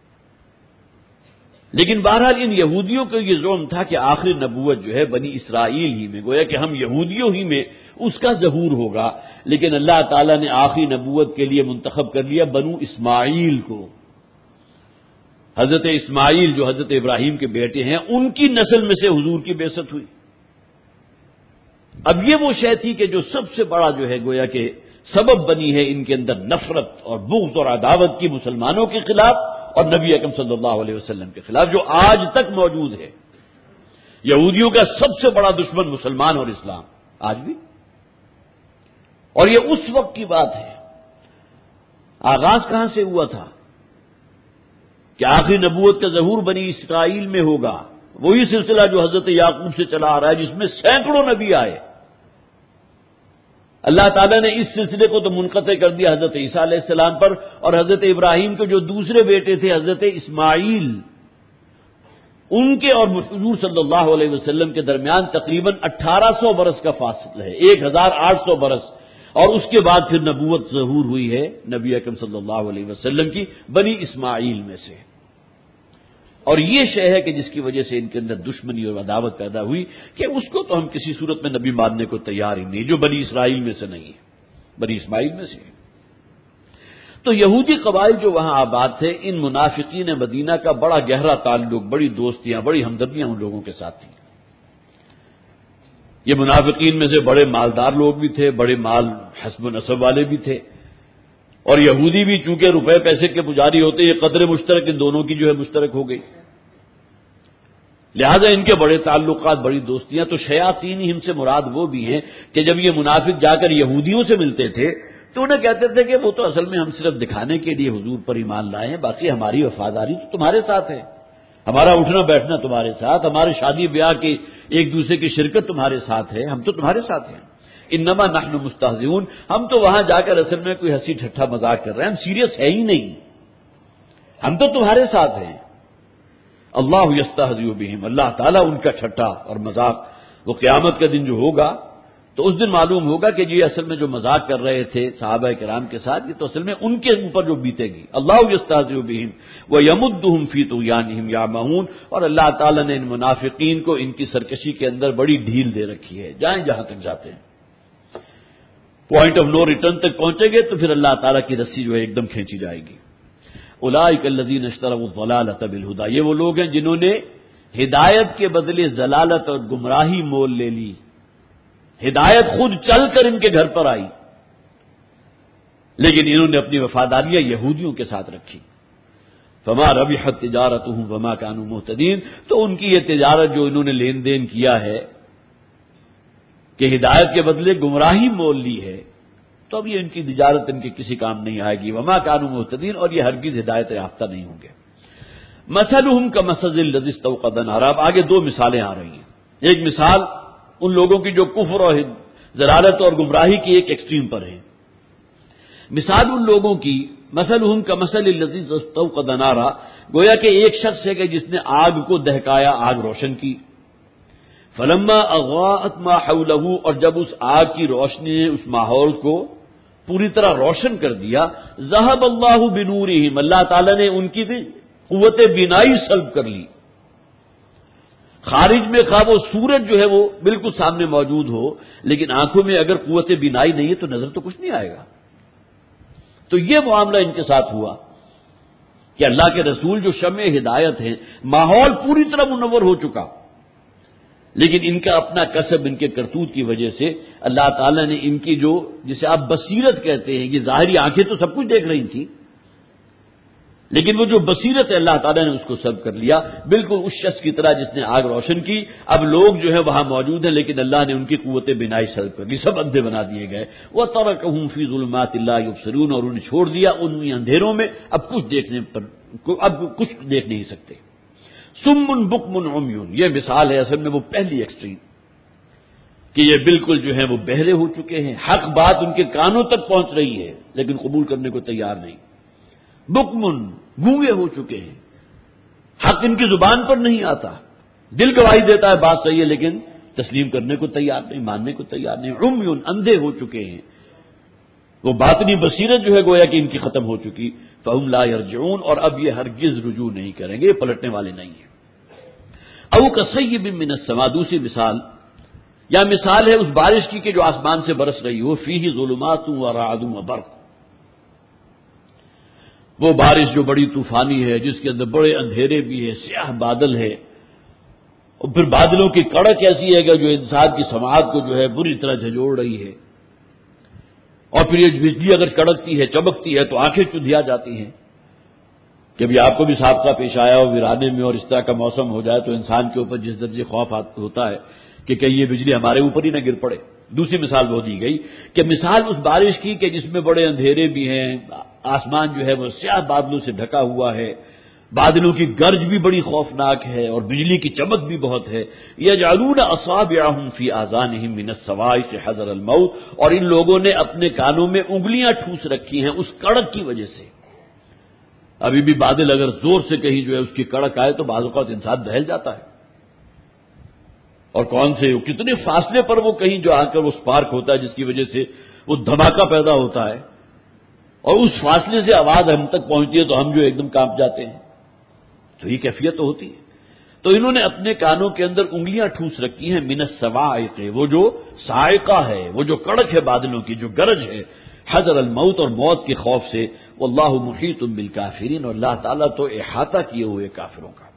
لیکن بہرحال ان یہودیوں کو یہ زعم تھا کہ آخری نبوت جو ہے بنی اسرائیل ہی میں، گویا کہ ہم یہودیوں ہی میں اس کا ظہور ہوگا. لیکن اللہ تعالیٰ نے آخری نبوت کے لیے منتخب کر لیا بنو اسماعیل کو. حضرت اسماعیل جو حضرت ابراہیم کے بیٹے ہیں، ان کی نسل میں سے حضور کی بعثت ہوئی. اب یہ وہ شے تھی کہ جو سب سے بڑا جو ہے گویا کہ سبب بنی ہے ان کے اندر نفرت اور بغض اور عداوت کی مسلمانوں کے خلاف اور نبی اکرم صلی اللہ علیہ وسلم کے خلاف، جو آج تک موجود ہے. یہودیوں کا سب سے بڑا دشمن مسلمان اور اسلام آج بھی. اور یہ اس وقت کی بات ہے. آغاز کہاں سے ہوا تھا کہ آخری نبوت کا ظہور بنی اسرائیل میں ہوگا؟ وہی سلسلہ جو حضرت یعقوب سے چلا آ رہا ہے، جس میں سینکڑوں نبی آئے. اللہ تعالیٰ نے اس سلسلے کو تو منقطع کر دیا حضرت عیسیٰ علیہ السلام پر، اور حضرت ابراہیم کے جو دوسرے بیٹے تھے حضرت اسماعیل، ان کے اور حضور صلی اللہ علیہ وسلم کے درمیان تقریباً 1800 برس کا فاصلہ ہے، 1800 برس. اور اس کے بعد پھر نبوت ظہور ہوئی ہے نبی اکرم صلی اللہ علیہ وسلم کی بنی اسماعیل میں سے. اور یہ شے ہے کہ جس کی وجہ سے ان کے اندر دشمنی اور عداوت پیدا ہوئی کہ اس کو تو ہم کسی صورت میں نبی ماننے کو تیار ہی نہیں، جو بنی اسرائیل میں سے نہیں ہے، بنی اسماعیل میں سے. تو یہودی قبائل جو وہاں آباد تھے، ان منافقین مدینہ کا بڑا گہرا تعلق، بڑی دوستیاں، بڑی ہمدردیاں ان لوگوں کے ساتھ تھیں. یہ منافقین میں سے بڑے مالدار لوگ بھی تھے، بڑے مال حسب و نسب والے بھی تھے. اور یہودی بھی چونکہ روپے پیسے کے پجاری ہوتے، یہ قدر مشترک ان دونوں کی جو ہے مشترک ہو گئی. لہذا ان کے بڑے تعلقات، بڑی دوستیاں. تو شیاطین ہم سے مراد وہ بھی ہیں کہ جب یہ منافق جا کر یہودیوں سے ملتے تھے تو انہیں کہتے تھے کہ وہ تو اصل میں ہم صرف دکھانے کے لیے حضور پر ایمان لائے ہیں، باقی ہماری وفاداری تو تمہارے ساتھ ہے، ہمارا اٹھنا بیٹھنا تمہارے ساتھ، ہمارے شادی بیاہ کی ایک دوسرے کی شرکت تمہارے ساتھ ہے، ہم تو تمہارے ساتھ ہیں. انما نحن مستہزئون، ہم تو وہاں جا کر اصل میں کوئی ہنسی ٹھٹھا مذاق کر رہے ہیں، ہم سیریس ہے ہی نہیں، ہم تو تمہارے ساتھ ہیں. اللہ یستہزئ بہم، اللہ تعالیٰ ان کا ٹھٹا اور مذاق وہ قیامت کا دن جو ہوگا تو اس دن معلوم ہوگا کہ یہ اصل میں جو مذاق کر رہے تھے صحابہ کرام کے ساتھ، یہ تو اصل میں ان کے اوپر جو بیتے گی. اللہ یستہزئ بہم ویمدہم فی طغیانہم یعمہون، اور اللہ تعالیٰ نے ان منافقین کو ان کی سرکشی کے اندر بڑی ڈھیل دے رکھی ہے، جائیں جہاں تک جاتے ہیں. پوائنٹ آف نو ریٹرن تک پہنچیں گے تو پھر اللہ تعالیٰ کی رسی جو ہے ایک دم کھینچی جائے گی. اولئک الذین اشتروا الضلالۃ بالہدی، یہ وہ لوگ ہیں جنہوں نے ہدایت کے بدلے ضلالت اور گمراہی مول لے لی. ہدایت خود چل کر ان کے گھر پر آئی، لیکن انہوں نے اپنی وفاداریاں یہودیوں کے ساتھ رکھی. فما ربحت تجارتهم وما كانوا مهتدين، تو ان کی یہ تجارت جو انہوں نے لین دین کیا ہے کہ ہدایت کے بدلے گمراہی مول لی ہے، تو اب یہ ان کی تجارت ان کے کسی کام نہیں آئے گی. وما كانوا مهتدين، اور یہ ہرگز ہدایت یافتہ نہیں ہوں گے. مثلهم كمثل الذي استوقد نارا، اب آگے دو مثالیں آ رہی ہیں. ایک مثال ان لوگوں کی جو کفر اور ضلالت اور گمراہی کی ایک ایکسٹریم پر ہے. مثال ان لوگوں کی مثلهم كمثل الذي استوقد نارا، گویا کہ ایک شخص ہے کہ جس نے آگ کو دہکایا، آگ روشن کی. فلما اضاءت ما حوله، اور جب اس آگ کی روشنی نے اس ماحول کو پوری طرح روشن کر دیا، ذهب الله بنورهم، اللہ تعالی نے ان کی قوت بینائی سلب کر لی. خارج میں خواہ وہ سورج جو ہے وہ بالکل سامنے موجود ہو، لیکن آنکھوں میں اگر قوت بینائی نہیں ہے تو نظر تو کچھ نہیں آئے گا. تو یہ معاملہ ان کے ساتھ ہوا کہ اللہ کے رسول جو شمع ہدایت ہیں، ماحول پوری طرح منور ہو چکا، لیکن ان کا اپنا کسب، ان کے کرتوت کی وجہ سے اللہ تعالیٰ نے ان کی جو جسے آپ بصیرت کہتے ہیں، یہ ظاہری آنکھیں تو سب کچھ دیکھ رہی تھیں، لیکن وہ جو بصیرت ہے اللہ تعالیٰ نے اس کو سلب کر لیا، بالکل اس شخص کی طرح جس نے آگ روشن کی. اب لوگ جو ہے وہاں موجود ہیں، لیکن اللہ نے ان کی قوت بینائی سلب کر لی، سب اندھے بنا دیے گئے. وَتَرَكَهُمْ فِي ظُلُمَاتِ لَا يُبْصِرُونَ، اور انہیں چھوڑ دیا ان اندھیروں میں، اب کچھ دیکھ نہیں سکتے. صُمٌّ بُكْمٌ عُمْيٌ، یہ مثال ہے اصل میں وہ پہلی ایکسٹریم کہ یہ بالکل جو ہے وہ بہرے ہو چکے ہیں، حق بات ان کے کانوں تک پہنچ رہی ہے لیکن قبول کرنے کو تیار نہیں. بکمن، گونگے ہو چکے ہیں، حق ان کی زبان پر نہیں آتا، دل گواہی دیتا ہے بات صحیح ہے لیکن تسلیم کرنے کو تیار نہیں، ماننے کو تیار نہیں. عمیٌ، اندھے ہو چکے ہیں، وہ باطنی بصیرت جو ہے گویا کہ ان کی ختم ہو چکی. فہم لا یرجعون، اور اب یہ ہرگز رجوع نہیں کریں گے، یہ پلٹنے والے نہیں ہیں. او کصیب من السماء، دوسری مثال یا مثال ہے اس بارش کی کہ جو آسمان سے برس رہی ہو. فیہ ظلمات ورعد وبرق، وہ بارش جو بڑی طوفانی ہے، جس کے اندر بڑے اندھیرے بھی ہے، سیاہ بادل ہے، اور پھر بادلوں کی کڑک ایسی ہے کہ جو انسان کی سماعت کو جو ہے بری طرح جھنجھوڑ رہی ہے. اور پھر یہ بجلی اگر کڑکتی ہے، چمکتی ہے تو آنکھیں چندھیا جاتی ہیں. کہ بھی آپ کو بھی سابقہ پیش آیا ہو ویرانے میں، اور اس طرح کا موسم ہو جائے تو انسان کے اوپر جس درجے خوف ہوتا ہے کہ کہیں یہ بجلی ہمارے اوپر ہی نہ گر پڑے. دوسری مثال وہ دی گئی کہ مثال اس بارش کی کہ جس میں بڑے اندھیرے بھی ہیں، آسمان جو ہے وہ سیاہ بادلوں سے ڈھکا ہوا ہے، بادلوں کی گرج بھی بڑی خوفناک ہے اور بجلی کی چمک بھی بہت ہے. یجعلون اصابعهم فی آذانهم من الصواعق حذر الموت، اور ان لوگوں نے اپنے کانوں میں انگلیاں ٹھوس رکھی ہیں اس کڑک کی وجہ سے. ابھی بھی بادل اگر زور سے کہیں جو ہے اس کی کڑک آئے تو بعض اوقات انسان بہل جاتا ہے. اور کون سے کتنے فاصلے پر وہ کہیں جو آ کر وہ سپارک ہوتا ہے جس کی وجہ سے وہ دھماکہ پیدا ہوتا ہے، اور اس فاصلے سے آواز ہم تک پہنچتی ہے تو ہم جو ایک دم کانپ جاتے ہیں. تو یہ کیفیت تو ہوتی ہے. تو انہوں نے اپنے کانوں کے اندر انگلیاں ٹھوس رکھی ہیں من الصواعق، وہ جو صاعقہ ہے، وہ جو کڑک ہے بادلوں کی، جو گرج ہے، حذر الموت، اور موت کے خوف سے. واللہ محیط بالکافرین، اور اللہ تعالیٰ تو احاطہ کیے ہوئے کافروں کا.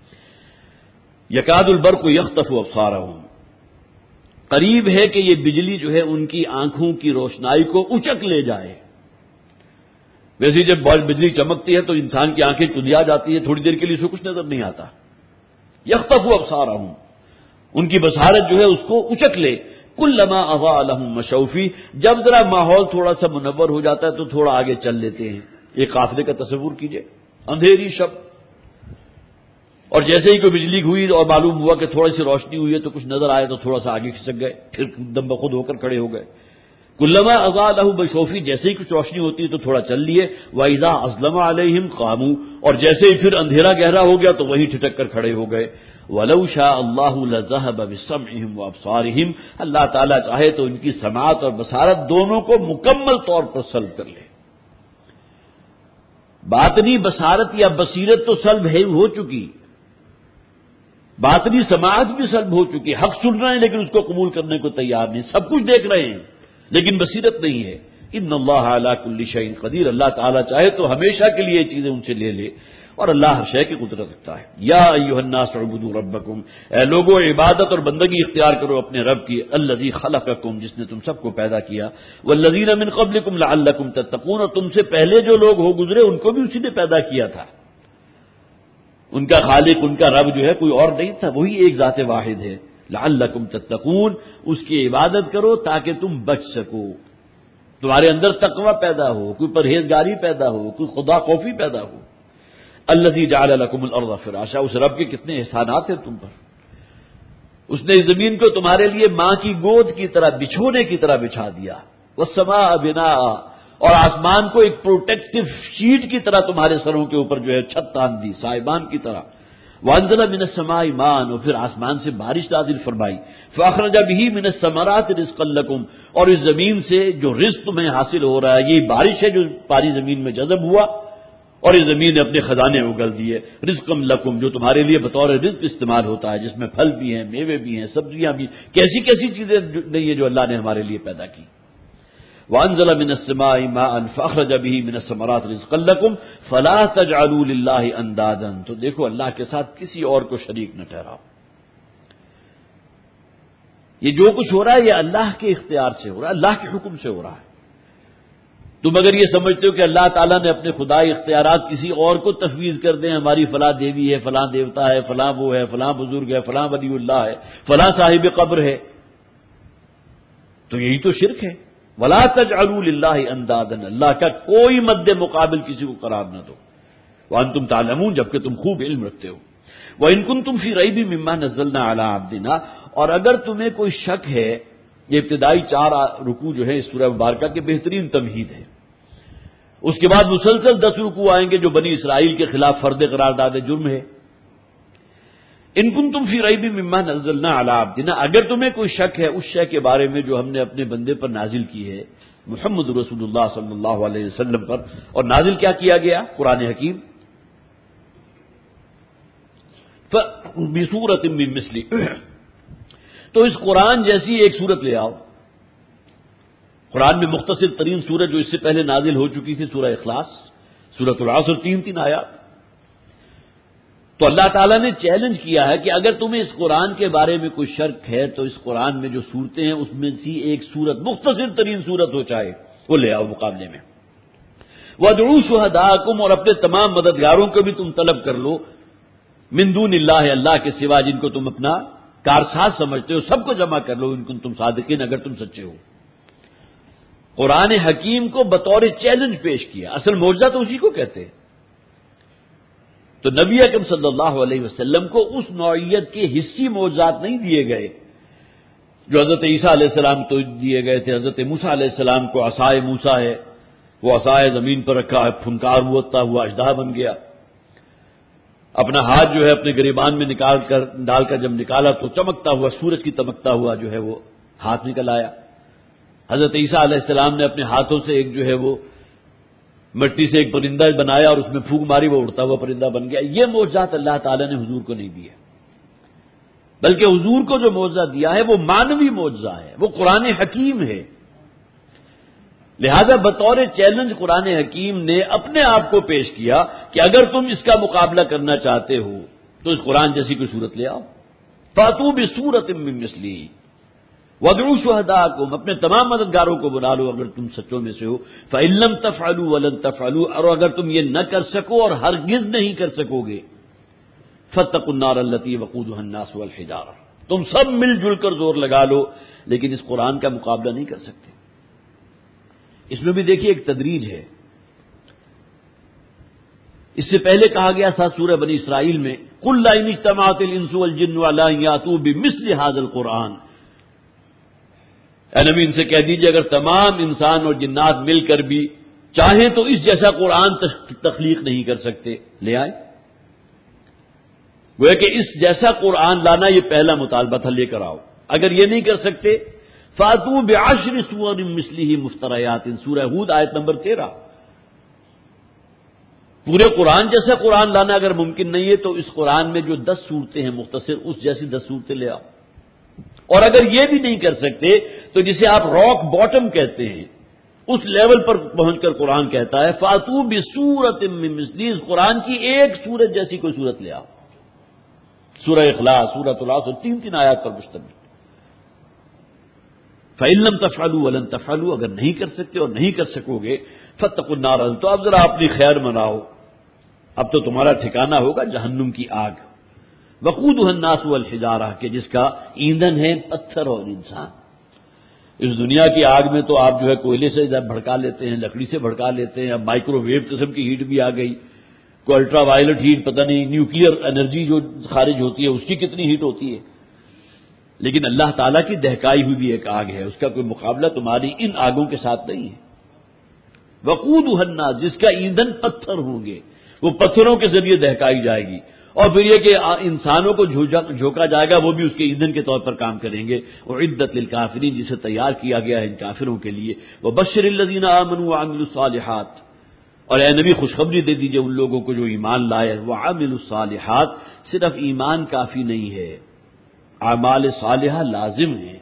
یکاد البرق یخطف ابصارهم، قریب ہے کہ یہ بجلی جو ہے ان کی آنکھوں کی روشنائی کو اچک لے جائے. ویسے جب بجلی چمکتی ہے تو انسان کی آنکھیں چندھیا جاتی ہیں، تھوڑی دیر کے لیے اسے کچھ نظر نہیں آتا. یخطف ابصارهم، ان کی بصارت جو ہے اس کو اچک لے. کلما اضاء لهم مشوا فیہ، جب ذرا ماحول تھوڑا سا منور ہو جاتا ہے تو تھوڑا آگے چل لیتے ہیں. ایک قافلے کا تصور کیجئے، اندھیری شب، اور جیسے ہی کوئی بجلی ہوئی اور معلوم ہوا کہ تھوڑی سی روشنی ہوئی ہے تو کچھ نظر آیا تو تھوڑا سا آگے کھسک گئے، پھر دم بخود ہو کر کھڑے ہو گئے. کلما اضاء له مشوا فیہ، جیسے ہی کچھ روشنی ہوتی ہے تو تھوڑا چل لیے. واذا اظلم علیہم قاموا، اور جیسے ہی پھر اندھیرا گہرا ہو گیا تو وہیں ٹھٹک کر کھڑے ہو گئے. ولو شاء اللہ لذهب بسمعهم وابصارهم، اللہ تعالیٰ چاہے تو ان کی سماعت اور بصارت دونوں کو مکمل طور پر سلب کر لے. باطنی بصارت یا بصیرت تو سلب ہے ہو چکی، باطنی سماعت بھی سلب ہو چکی. حق سن رہے ہیں لیکن اس کو قبول کرنے کو تیار نہیں، سب کچھ دیکھ رہے ہیں لیکن بصیرت نہیں ہے. ان اللہ علی کل شیء قدیر، اللہ تعالیٰ چاہے تو ہمیشہ کے لیے یہ چیزیں ان سے لے لے، اور اللہ ہر شے کی قدرت رکھتا ہے۔ یا ایھا الناس اعبدوا ربکم، اے لوگوں عبادت اور بندگی اختیار کرو اپنے رب کی، الذی خلقکم، جس نے تم سب کو پیدا کیا، والذین من قبلکم لعلکم تتقون، اور تم سے پہلے جو لوگ ہو گزرے ان کو بھی اسی نے پیدا کیا تھا۔ ان کا خالق، ان کا رب جو ہے کوئی اور نہیں تھا، وہی ایک ذات واحد ہے۔ لعلکم تتقون، اس کی عبادت کرو تاکہ تم بچ سکو، تمہارے اندر تقوی پیدا ہو، کوئی پرہیزگاری پیدا ہو، کوئی خدا خوفی پیدا ہو۔ الذی جعل لکم الارض فراشا، اس رب کے کتنے احسانات ہیں تم پر۔ اس نے زمین کو تمہارے لیے ماں کی گود کی طرح، بچھونے کی طرح بچھا دیا، والسماء بناء، اور آسمان کو ایک پروٹیکٹیو شیٹ کی طرح تمہارے سروں کے اوپر جو ہے چھت تان دی، سائبان کی طرح۔ وانزل من السماء ماء، اور پھر آسمان سے بارش نازل فرمائی، فاخرج به من الثمرات رزقا لکم، اور اس زمین سے جو رزق تمہیں حاصل ہو رہا ہے، یہ بارش ہے جو پاری زمین میں جذب ہوا، اور یہ زمین نے اپنے خزانے اگل دیے، رزقا لکم، جو تمہارے لیے بطور رزق استعمال ہوتا ہے، جس میں پھل بھی ہیں، میوے بھی ہیں، سبزیاں بھی، کیسی کیسی چیزیں نہیں ہیں جو اللہ نے ہمارے لیے پیدا کی۔ وانزل من السماء ماء فاخرج به من الثمرات رزقا لكم فلا تجعلوا لله اندادا، تو دیکھو اللہ کے ساتھ کسی اور کو شریک نہ ٹھہراؤ۔ یہ جو کچھ ہو رہا ہے یہ اللہ کے اختیار سے ہو رہا ہے، اللہ کے حکم سے ہو رہا ہے۔ تم اگر یہ سمجھتے ہو کہ اللہ تعالیٰ نے اپنے خدائی اختیارات کسی اور کو تفویض کر دیں، ہماری فلاں دیوی ہے، فلاں دیوتا ہے، فلاں وہ ہے، فلاں بزرگ ہے، فلاں ولی اللہ ہے، فلاں صاحب قبر ہے، تو یہی تو شرک ہے۔ ولا تجعلوا للہ اندادا، اللہ کا کوئی مد مقابل کسی کو قرار نہ دو، وانتم تعلمون، جبکہ تم خوب علم رکھتے ہو۔ وان کنتم فی ریب مما نزلنا علی عبدنا، اور اگر تمہیں کوئی شک ہے، یہ ابتدائی 4 رکوع جو ہے اس سورہ مبارکہ کے بہترین تمہید ہے، اس کے بعد مسلسل 10 رکوع آئیں گے جو بنی اسرائیل کے خلاف فرد قرار داد جرم ہے۔ ان کنتم فی ریب مما نزلنا علی عبدنا، اگر تمہیں کوئی شک ہے اس شے کے بارے میں جو ہم نے اپنے بندے پر نازل کی ہے، محمد رسول اللہ صلی اللہ علیہ وسلم پر، اور نازل کیا گیا قرآن حکیم، بسورۃ من مثلہ، تو اس قرآن جیسی ایک سورت لے آؤ۔ قرآن میں مختصر ترین سورت جو اس سے پہلے نازل ہو چکی تھی سورہ اخلاص، سورۃ العصر، 3 آیات۔ تو اللہ تعالیٰ نے چیلنج کیا ہے کہ اگر تمہیں اس قرآن کے بارے میں کوئی شک ہے تو اس قرآن میں جو صورتیں ہیں اس میں سے ایک سورت، مختصر ترین سورت ہو چاہے، وہ لے آؤ مقابلے میں۔ وَادْعُوا شُهَدَاءَكُمْ، اور اپنے تمام مددگاروں کو بھی تم طلب کر لو، من دون اللہ، اللہ کے سوا، جن کو تم اپنا کارساز سمجھتے ہو، سب کو جمع کر لو، ان کنتم صادقین، اگر تم سچے ہو۔ قرآن حکیم کو بطور چیلنج پیش کیا، اصل معجزہ تو اسی کو کہتے ہیں۔ تو نبی اکرم صلی اللہ علیہ وسلم کو اس نوعیت کے حصی معجزات نہیں دیے گئے جو حضرت عیسیٰ علیہ السلام تو دیے گئے تھے۔ حضرت موسیٰ علیہ السلام کو عصائے موسیٰ ہے، وہ عصائے زمین پر رکھا ہے، پھنکار ہوتا ہوا اژدہا بن گیا، اپنا ہاتھ جو ہے اپنے گریبان میں ڈال کر جب نکالا تو چمکتا ہوا، سورج کی چمکتا ہوا جو ہے وہ ہاتھ نکل آیا۔ حضرت عیسیٰ علیہ السلام نے اپنے ہاتھوں سے ایک جو ہے وہ مٹی سے ایک پرندہ بنایا اور اس میں پھونک ماری، وہ اڑتا ہوا پرندہ بن گیا۔ یہ معجزات اللہ تعالیٰ نے حضور کو نہیں دیے، بلکہ حضور کو جو معجزہ دیا ہے وہ مانوی معجزہ ہے، وہ قرآن حکیم ہے۔ لہذا بطور چیلنج قرآن حکیم نے اپنے آپ کو پیش کیا کہ اگر تم اس کا مقابلہ کرنا چاہتے ہو تو اس قرآن جیسی کوئی صورت لے آؤ، فاتوا بسورۃ من مثلہ وَادْعُوا شُهَدَاءَكُمْ، اپنے تمام مددگاروں کو بلا لو اگر تم سچوں میں سے ہو۔ فَإِن لَّمْ تَفْعَلُوا وَلَن تَفْعَلُوا، اور اگر تم یہ نہ کر سکو اور ہرگز نہیں کر سکو گے، فَاتَّقُوا النَّارَ الَّتِي وَقُودُهَا النَّاسُ وَالْحِجَارَةُ، تم سب مل جل کر زور لگا لو لیکن اس قرآن کا مقابلہ نہیں کر سکتے۔ اس میں بھی دیکھیے ایک تدریج ہے۔ اس سے پہلے کہا گیا تھا سورہ بنی اسرائیل میں، قُل لَّئِنِ اجْتَمَعَتِ الْإِنسُ وَالْجِنُّ عَلَىٰ أَن يَأْتُوا بِمِثْلِ هَٰذَا الْقُرْآنِ، اے نبی ان سے کہہ دیجیے اگر تمام انسان اور جنات مل کر بھی چاہیں تو اس جیسا قرآن تخلیق نہیں کر سکتے، لے آئیں۔ وہ کہ اس جیسا قرآن لانا یہ پہلا مطالبہ تھا، لے کر آؤ۔ اگر یہ نہیں کر سکتے فاتوا بعشر سور مثلہ مفتریات، سورہ ہود آیت نمبر 13۔ پورے قرآن جیسا قرآن لانا اگر ممکن نہیں ہے تو اس قرآن میں جو 10 صورتیں ہیں مختصر، اس جیسی 10 صورتیں لے آؤ۔ اور اگر یہ بھی نہیں کر سکتے تو جسے آپ راک باٹم کہتے ہیں، اس لیول پر پہنچ کر قرآن کہتا ہے فاتو بسورۃ من مثلہ، قرآن کی ایک سورت جیسی کوئی سورت لے آؤ. سورہ اخلاص، سورۃ العصر، تین آیات پر مشتمل. فَإِن لَّمْ تَفْعَلُوا وَلَن تَفْعَلُوا، اگر نہیں کر سکتے اور نہیں کر سکو گے فَاتَّقُوا النَّارَ، تو اب ذرا اپنی خیر مناؤ، اب تو تمہارا ٹھکانہ ہوگا جہنم کی آگ. وقودها الناس والحجارہ، کہ جس کا ایندھن ہے پتھر اور انسان. اس دنیا کی آگ میں تو آپ جو ہے کوئلے سے بھڑکا لیتے ہیں، لکڑی سے بھڑکا لیتے ہیں، اب مائکرو ویو قسم کی ہیٹ بھی آ گئی، کوئی الٹرا وائلٹ ہیٹ، پتہ نہیں نیوکلیئر انرجی جو خارج ہوتی ہے اس کی کتنی ہیٹ ہوتی ہے. لیکن اللہ تعالیٰ کی دہکائی ہوئی بھی ایک آگ ہے، اس کا کوئی مقابلہ تمہاری ان آگوں کے ساتھ نہیں ہے. وقودها الناس، جس کا ایندھن پتھر ہوں گے، وہ پتھروں کے ذریعے دہکائی جائے گی. اور پھر یہ کہ انسانوں کو جھونکا جائے گا، وہ بھی اس کے ایندھن کے طور پر کام کریں گے. اعدت للکافرین، جسے تیار کیا گیا ہے ان کافروں کے لیے. وبشر الذین آمنوا وعملوا الصالحات، اور اے نبی خوشخبری دے دیجئے ان لوگوں کو جو ایمان لائے. وعملوا الصالحات، صرف ایمان کافی نہیں ہے، اعمال صالحہ لازم ہیں.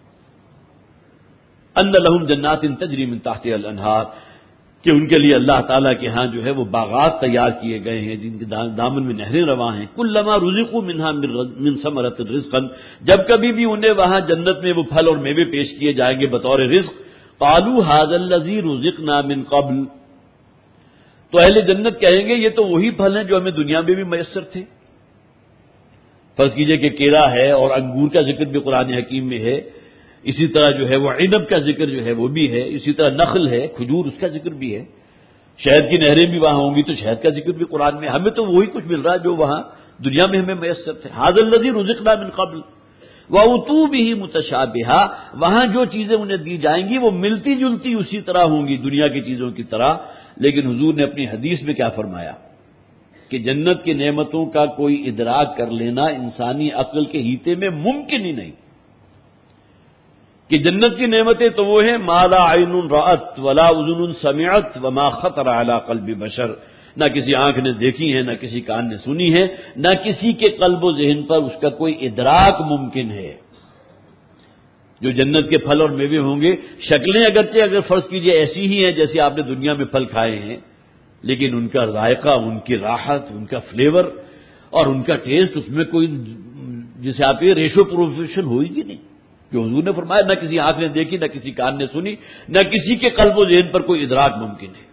ان لہم جنات تجری من تحتها الانہار، کہ ان کے لیے اللہ تعالیٰ کے ہاں جو ہے وہ باغات تیار کیے گئے ہیں جن کے دامن میں نہریں رواں ہیں. کلما رزقوا منها من ثمرۃ رزقا، جب کبھی بھی انہیں وہاں جنت میں وہ پھل اور میوے پیش کیے جائیں گے بطور رزق، قالوا هذا الذي رزقنا من قبل، تو اہل جنت کہیں گے یہ تو وہی پھل ہیں جو ہمیں دنیا میں بھی میسر تھے. فرض کیجئے کہ کیلا ہے اور انگور کا ذکر بھی قرآن حکیم میں ہے، اسی طرح جو ہے وہ عنب کا ذکر جو ہے وہ بھی ہے، اسی طرح نخل ہے، کھجور، اس کا ذکر بھی ہے. شہد کی نہریں بھی وہاں ہوں گی تو شہد کا ذکر بھی قرآن میں. ہمیں تو وہی کچھ مل رہا ہے جو وہاں دنیا میں ہمیں میسر تھے. ھذا الذی رزقنا من قبل وَأُتُوا بِهِ مُتَشَابِهًا، وہاں جو چیزیں انہیں دی جائیں گی وہ ملتی جلتی اسی طرح ہوں گی دنیا کی چیزوں کی طرح. لیکن حضور نے اپنی حدیث میں کیا فرمایا کہ جنت کی نعمتوں کا کوئی ادراک کر لینا انسانی عقل کے ہیتے میں ممکن ہی نہیں. کہ جنت کی نعمتیں تو وہ ہیں ما لا عین رأت ولا اذن سمعت وما خطر علی قلب بشر، نہ کسی آنکھ نے دیکھی ہے، نہ کسی کان نے سنی ہے، نہ کسی کے قلب و ذہن پر اس کا کوئی ادراک ممکن ہے. جو جنت کے پھل اور میوے ہوں گے، شکلیں اگرچہ اگر فرض کیجئے ایسی ہی ہیں جیسے آپ نے دنیا میں پھل کھائے ہیں، لیکن ان کا ذائقہ، ان کی راحت، ان کا فلیور اور ان کا ٹیسٹ، اس میں کوئی جسے آپ یہ ریشو پروفیشن ہوئی گی نہیں. جو حضور نے فرمایا نہ کسی آنکھ نے دیکھی، نہ کسی کان نے سنی، نہ کسی کے قلب و ذہن پر کوئی ادراک ممکن ہے.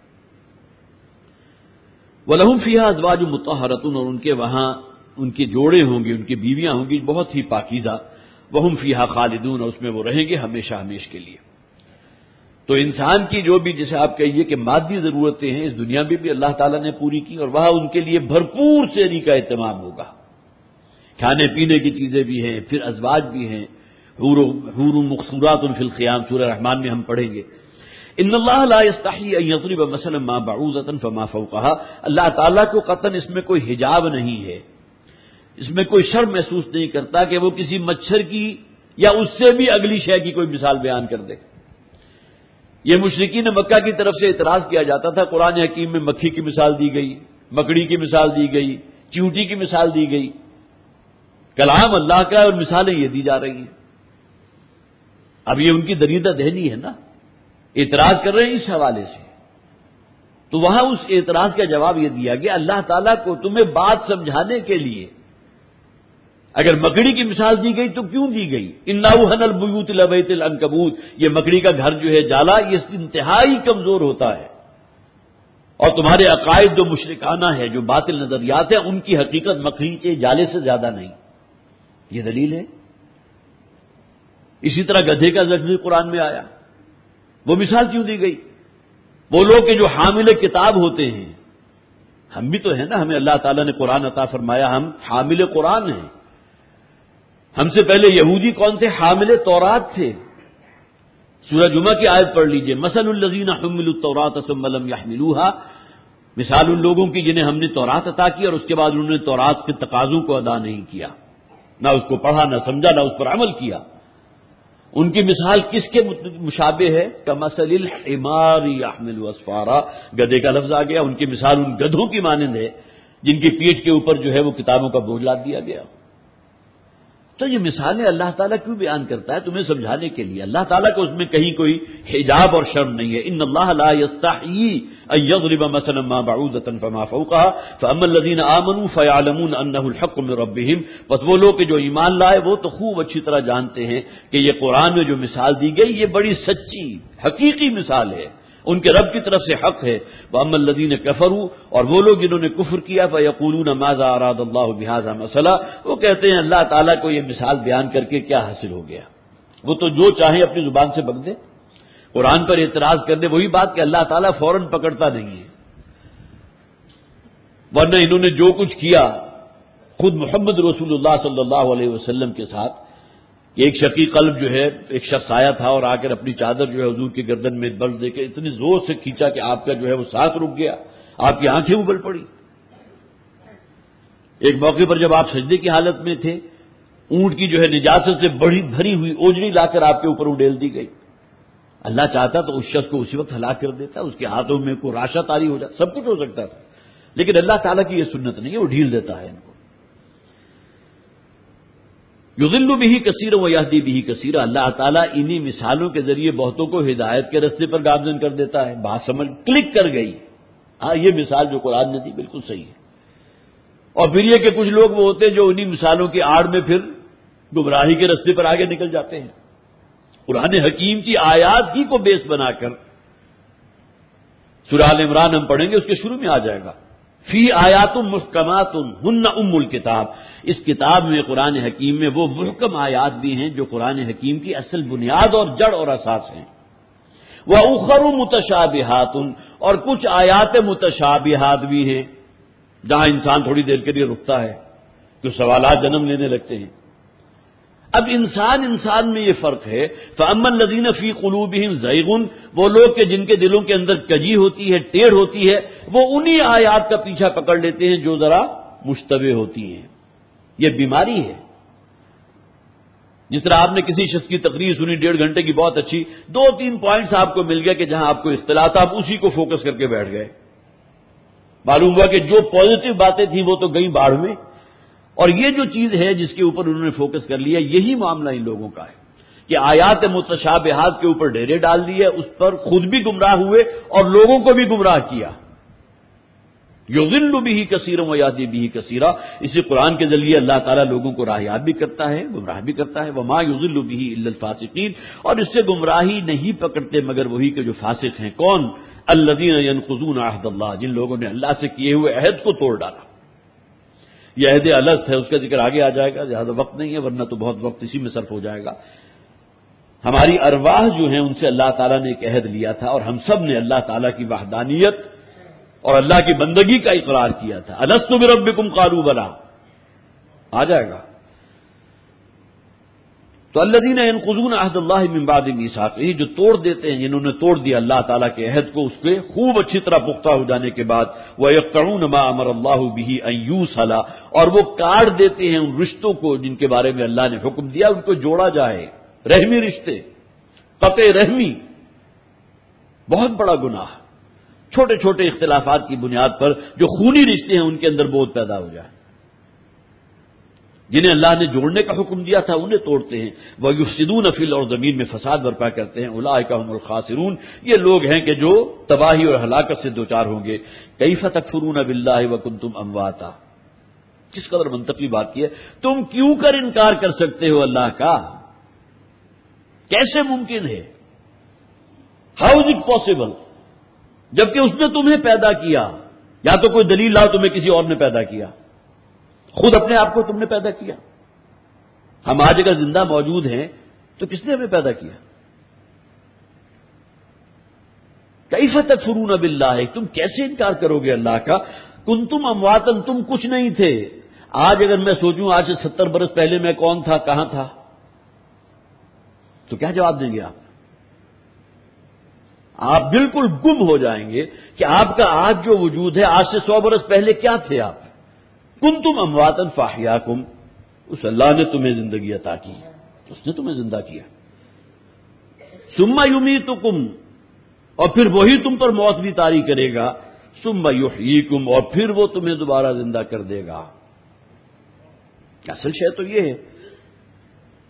وَلَهُمْ فِيهَا أَزْوَاجٌ مُطَهَّرَةٌ، اور ان کے وہاں ان کے جوڑے ہوں گے، ان کی بیویاں ہوں گی بہت ہی پاکیزہ. وَهُمْ فِيهَا خَالِدُونَ، اور اس میں وہ رہیں گے ہمیشہ ہمیش کے لیے. تو انسان کی جو بھی جسے آپ کہیے کہ مادی ضرورتیں ہیں اس دنیا میں بھی اللہ تعالیٰ نے پوری کی، اور وہاں ان کے لیے بھرپور سحری کا اہتمام ہوگا. کھانے پینے کی چیزیں بھی ہیں، پھر ازواج بھی ہیں. حور مقصورات فی الخیام، سورہ رحمان میں ہم پڑھیں گے. ان اللہ لا یستحی ان یضرب مثلا ما بعوضۃ فما فوقها، اللہ تعالیٰ کو قطعاً اس میں کوئی حجاب نہیں ہے، اس میں کوئی شرم محسوس نہیں کرتا کہ وہ کسی مچھر کی یا اس سے بھی اگلی شے کی کوئی مثال بیان کر دے. یہ مشرکین مکہ کی طرف سے اعتراض کیا جاتا تھا. قرآن حکیم میں مکھی کی مثال دی گئی، مکڑی کی مثال دی گئی، چیونٹی کی مثال دی گئی. کلام اللہ کا ہے اور مثالیں یہ دی جا رہی ہیں. اب یہ ان کی دریدہ دہنی ہے نا، اعتراض کر رہے ہیں اس حوالے سے. تو وہاں اس اعتراض کا جواب یہ دیا گیا اللہ تعالیٰ کو تمہیں بات سمجھانے کے لیے اگر مکڑی کی مثال دی گئی تو کیوں دی گئی؟ اِنَّ أَوْهَنَ الْبُيُوتِ لَبَيْتِ الْعَنكَبُوتِ، یہ مکڑی کا گھر جو ہے جالا، یہ انتہائی کمزور ہوتا ہے. اور تمہارے عقائد جو مشرکانہ ہے، جو باطل نظریات ہیں، ان کی حقیقت مکڑی کے جالے سے زیادہ نہیں. یہ دلیل ہے. اسی طرح گدھے کا ذکر قرآن میں آیا، وہ مثال کیوں دی گئی؟ وہ لوگ کہ جو حامل کتاب ہوتے ہیں، ہم بھی تو ہیں نا، ہمیں اللہ تعالیٰ نے قرآن عطا فرمایا، ہم حامل قرآن ہیں. ہم سے پہلے یہودی کون تھے؟ حامل تورات تھے. سورہ جمعہ کی آیت پڑھ لیجئے، مثل الذین حملوا التوراۃ ثم لم یحملوها، مثال ان لوگوں کی جنہیں ہم نے تورات عطا کی اور اس کے بعد انہوں نے تورات کے تقاضوں کو ادا نہیں کیا، نہ اس کو پڑھا، نہ سمجھا، نہ اس پر عمل کیا. ان کی مثال کس کے مشابہ ہے؟ کمثل الحمار یحمل اسفارا، گدھے کا لفظ آ گیا. ان کی مثال ان گدھوں کی مانند ہے جن کی پیٹھ کے اوپر جو ہے وہ کتابوں کا بوجھ لاد دیا گیا. تو یہ مثالیں اللہ تعالیٰ کیوں بیان کرتا ہے؟ تمہیں سمجھانے کے لیے. اللہ تعالیٰ کو اس میں کہیں کوئی حجاب اور شرم نہیں ہے. ان اللہ لا یستحیی ان یضرب مثلا ما بعوضۃ فما فوقها فاما الذین آمنوا فیعلمون انہ الحق من ربہم. بس وہ لوگ کہ جو ایمان لائے وہ تو خوب اچھی طرح جانتے ہیں کہ یہ قرآن میں جو مثال دی گئی یہ بڑی سچی حقیقی مثال ہے، ان کے رب کی طرف سے حق ہے. وَأَمَّا الَّذِينَ كَفَرُوا، اور وہ لوگ جنہوں نے کفر کیا، فَيَقُولُونَ مَاذَا أَرَادَ اللَّهُ بِهَذَا مَثَلًا، وہ کہتے ہیں اللہ تعالیٰ کو یہ مثال بیان کر کے کیا حاصل ہو گیا. وہ تو جو چاہیں اپنی زبان سے بک دے، قرآن پر اعتراض کر دے. وہی بات کہ اللہ تعالیٰ فوراً پکڑتا نہیں ہے، ورنہ انہوں نے جو کچھ کیا خود محمد رسول اللہ صلی اللہ علیہ وسلم کے ساتھ، کہ ایک شقی قلب جو ہے، ایک شخص آیا تھا اور آ کر اپنی چادر جو ہے حضور کی گردن میں بل دے کے اتنی زور سے کھینچا کہ آپ کا جو ہے وہ سانس رک گیا، آپ کی آنکھیں ابل پڑی. ایک موقع پر جب آپ سجدے کی حالت میں تھے، اونٹ کی جو ہے نجاست سے بڑی بھری ہوئی اوجڑی لا کر آپ کے اوپر اڈیل دی گئی. اللہ چاہتا تو اس شخص کو اسی وقت ہلاک کر دیتا، اس کے ہاتھوں میں کوئی راشا طاری ہو جاتا، سب کچھ ہو سکتا تھا. لیکن اللہ تعالیٰ کی یہ سنت نہیں ہے، وہ ڈھیل دیتا ہے ان کو. یضل بہ کثیرا ویہدی بہ کثیرا، اللہ تعالیٰ انہی مثالوں کے ذریعے بہتوں کو ہدایت کے راستے پر گامزن کر دیتا ہے. بات سمجھ کلک کر گئی، ہاں یہ مثال جو قرآن نے دی بالکل صحیح ہے. اور پھر یہ کہ کچھ لوگ وہ ہوتے ہیں جو انہی مثالوں کی آڑ میں پھر گمراہی کے راستے پر آگے نکل جاتے ہیں. قرآن حکیم کی آیات ہی کو بیس بنا کر سورہ آل عمران ہم پڑھیں گے، اس کے شروع میں آ جائے گا فی آیات محکمات ہن ام الکتاب. اس کتاب میں قرآن حکیم میں وہ محکم آیات بھی ہیں جو قرآن حکیم کی اصل بنیاد اور جڑ اور اساس ہیں. وَأُخَرُ مُتَشَابِهَاتٌ، اور کچھ آیات متشابہات بھی ہیں جہاں انسان تھوڑی دیر کے لیے رکتا ہے، جو سوالات جنم لینے لگتے ہیں. اب انسان میں یہ فرق ہے. فَأَمَّا الَّذِينَ فِي قُلُوبِهِمْ زَيْغٌ، وہ لوگ کہ جن کے دلوں کے اندر کجی ہوتی ہے، ٹیڑھ ہوتی ہے، وہ انہی آیات کا پیچھا پکڑ لیتے ہیں جو ذرا مشتبہ ہوتی ہیں. یہ بیماری ہے. جس طرح آپ نے کسی شخص کی تقریر سنی 1.5 گھنٹے کی بہت اچھی، 2-3 پوائنٹس آپ کو مل گئے کہ جہاں آپ کو اختلاف تھا، آپ اسی کو فوکس کر کے بیٹھ گئے. معلوم ہوا کہ جو پازیٹو باتیں تھیں وہ تو گئی باڑھ میں، اور یہ جو چیز ہے جس کے اوپر انہوں نے فوکس کر لیا، یہی معاملہ ان لوگوں کا ہے کہ آیات متشابہات کے اوپر ڈیرے ڈال دیے، اس پر خود بھی گمراہ ہوئے اور لوگوں کو بھی گمراہ کیا. یضل بہ کثیرا ویہدی بہ کثیرا. اسی قرآن کے ذریعے اللہ تعالیٰ لوگوں کو راہیاب بھی کرتا ہے، گمراہ بھی کرتا ہے. وما یضل بہ الا الفاسقین، اور اس سے گمراہی نہیں پکڑتے مگر وہی کہ جو فاسق ہیں. کون؟ الذین ینقضون عہد اللہ، جن لوگوں نے اللہ سے کیے ہوئے عہد کو توڑ ڈالا. یہ عہد الست ہے، اس کا ذکر آگے آ جائے گا، زیادہ وقت نہیں ہے ورنہ تو بہت وقت اسی میں صرف ہو جائے گا. ہماری ارواح جو ہیں ان سے اللہ تعالیٰ نے ایک عہد لیا تھا، اور ہم سب نے اللہ تعالیٰ کی وحدانیت اور اللہ کی بندگی کا اقرار کیا تھا. الست بربکم قالوا بلی، آ جائے گا. تو الذین ینقضون عہد اللہ من بعد میثاقہ، جو توڑ دیتے ہیں، جنہوں نے توڑ دیا اللہ تعالیٰ کے عہد کو اس کے خوب اچھی طرح پختہ ہو جانے کے بعد. وَيَقْطَعُونَ مَا أَمَرَ اللَّهُ بِهِ أَن يُوصَلَ، اور وہ کاٹ دیتے ہیں ان رشتوں کو جن کے بارے میں اللہ نے حکم دیا ان کو جوڑا جائے. رحمی رشتے، قطع رحمی بہت بڑا گناہ. چھوٹے چھوٹے اختلافات کی بنیاد پر جو خونی رشتے ہیں ان کے اندر بودھ پیدا ہو جائے. جنہیں اللہ نے جوڑنے کا حکم دیا تھا انہیں توڑتے ہیں. وَيُفْسِدُونَ فِي الْأَرْضِ، زمین میں فساد برپا کرتے ہیں. أُولَٰئِكَ هُمُ الْخَاسِرُونَ، یہ لوگ ہیں کہ جو تباہی اور ہلاکت سے دوچار ہوں گے. كَيْفَ تَكْفُرُونَ بِاللَّهِ وَكُنتُمْ أَمْوَاتًا، کس قدر منطقی بات کی ہے. تم کیوں کر انکار کر سکتے ہو اللہ کا؟ کیسے ممکن ہے؟ How is it possible? جبکہ اس نے تمہیں پیدا کیا. یا تو کوئی دلیل لاؤ تمہیں کسی اور نے پیدا کیا. خود اپنے آپ کو تم نے پیدا کیا. ہم آج اگر زندہ موجود ہیں تو کس نے ہمیں پیدا کیا؟ کیف تکفرون باللہ، تم کیسے انکار کرو گے اللہ کا؟ کنتم امواتا، تم کچھ نہیں تھے. آج اگر میں سوچوں آج سے 70 برس پہلے میں کون تھا، کہاں تھا، تو کیا جواب دیں گے آپ؟ آپ بالکل گم ہو جائیں گے کہ آپ کا آج جو وجود ہے آج سے 100 برس پہلے کیا تھے آپ. کنتم امواتا فاحیاکم، اس اللہ نے تمہیں زندگی عطا کی، اس نے تمہیں زندہ کیا. ثم یمیتکم، اور پھر وہی تم پر موت بھی طاری کرے گا. ثم یحییکم، اور پھر وہ تمہیں دوبارہ زندہ کر دے گا. اصل شے تو یہ ہے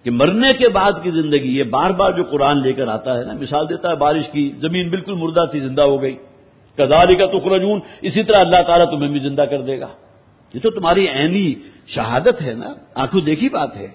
کہ مرنے کے بعد کی زندگی، یہ بار بار جو قرآن لے کر آتا ہے نا، مثال دیتا ہے بارش کی، زمین بالکل مردہ تھی زندہ ہو گئی، کذالک تخرجون، اسی طرح اللہ تعالیٰ تمہیں بھی زندہ کر دے گا۔ یہ تو تمہاری عینی شہادت ہے نا، آنکھوں دیکھی بات ہے۔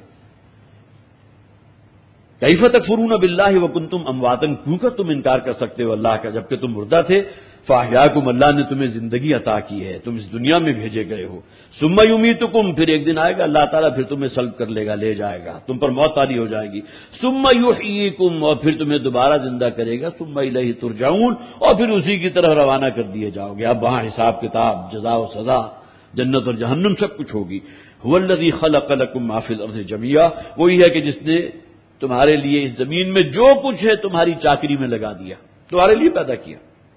کیف تکفرون باللہ وکنتم امواتا، کیوں کر تم انکار کر سکتے ہو اللہ کا جبکہ تم مردہ تھے؟ فاحیاکم، اللہ نے تمہیں زندگی عطا کی ہے، تم اس دنیا میں بھیجے گئے ہو۔ ثم یمیتکم، پھر ایک دن آئے گا اللہ تعالیٰ پھر تمہیں سلب کر لے گا، لے جائے گا، تم پر موت طاری ہو جائے گی۔ ثم یحییکم، اور پھر تمہیں دوبارہ زندہ کرے گا۔ ثم الیہ ترجعون، اور پھر اسی کی طرف روانہ کر دیے جاؤ گے۔ اب وہاں حساب کتاب، جزا و سزا، جنت اور جہنم سب کچھ ہوگی۔ هو الذی خلق لکم ما فی الارض جميعا، وہی ہے کہ جس نے تمہارے لیے اس زمین میں جو کچھ ہے تمہاری چاکری میں لگا دیا، تمہارے لیے پیدا کیا۔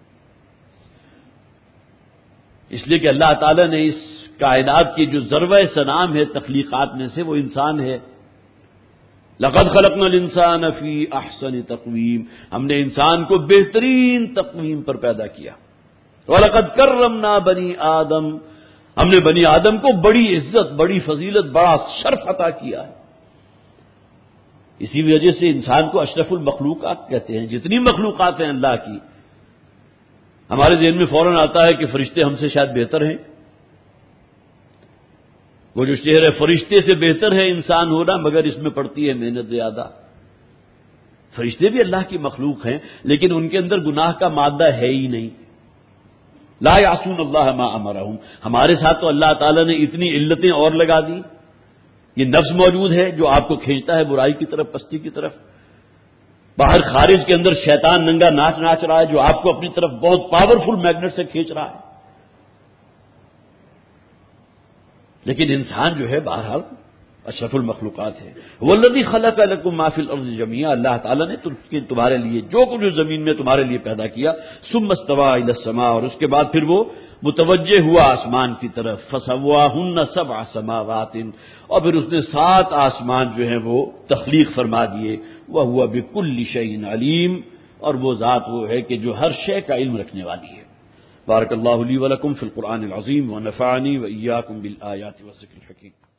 اس لیے کہ اللہ تعالیٰ نے اس کائنات کی جو ذروہ سنام ہے تخلیقات میں سے، وہ انسان ہے۔ لقد خلقنا الانسان فی احسن تقویم، ہم نے انسان کو بہترین تقویم پر پیدا کیا۔ وَلَقَدْ كَرَّمْنَا بَنِي آدم، ہم نے بنی آدم کو بڑی عزت، بڑی فضیلت، بڑا شرف عطا کیا ہے۔ اسی وجہ سے انسان کو اشرف المخلوقات کہتے ہیں۔ جتنی مخلوقات ہیں اللہ کی، ہمارے ذہن میں فوراً آتا ہے کہ فرشتے ہم سے شاید بہتر ہیں۔ وہ جو شعر ہے، فرشتے سے بہتر ہے انسان ہونا مگر اس میں پڑتی ہے محنت زیادہ۔ فرشتے بھی اللہ کی مخلوق ہیں لیکن ان کے اندر گناہ کا مادہ ہے ہی نہیں۔ لا یعصون اللہ ما امرہم، ہمارے ساتھ تو اللہ تعالیٰ نے اتنی علتیں اور لگا دی۔ یہ نفس موجود ہے جو آپ کو کھینچتا ہے برائی کی طرف، پستی کی طرف۔ باہر خارج کے اندر شیطان ننگا ناچ رہا ہے جو آپ کو اپنی طرف بہت پاورفل میگنیٹ سے کھینچ رہا ہے۔ لیکن انسان جو ہے بہرحال اشرف المخلوقات ہے۔ والذی خلق لکم ما فی الارض جميعا، اللہ تعالیٰ نے تمہارے لیے جو کچھ زمین میں تمہارے لیے پیدا کیا۔ ثم استوى الی السماء، اور اس کے بعد پھر وہ متوجہ ہوا آسمان کی طرف۔ فسواہن سبع سماوات، اور پھر اس نے 7 آسمان جو ہیں وہ تخلیق فرما دیے۔ وہو بکل شیء علیم، اور وہ ذات وہ ہے کہ جو ہر شے کا علم رکھنے والی ہے۔ بارک اللہ لی ولکم فی القرآن العظیم ونفعنی وإیاکم بالآیات والذکر الحکیم۔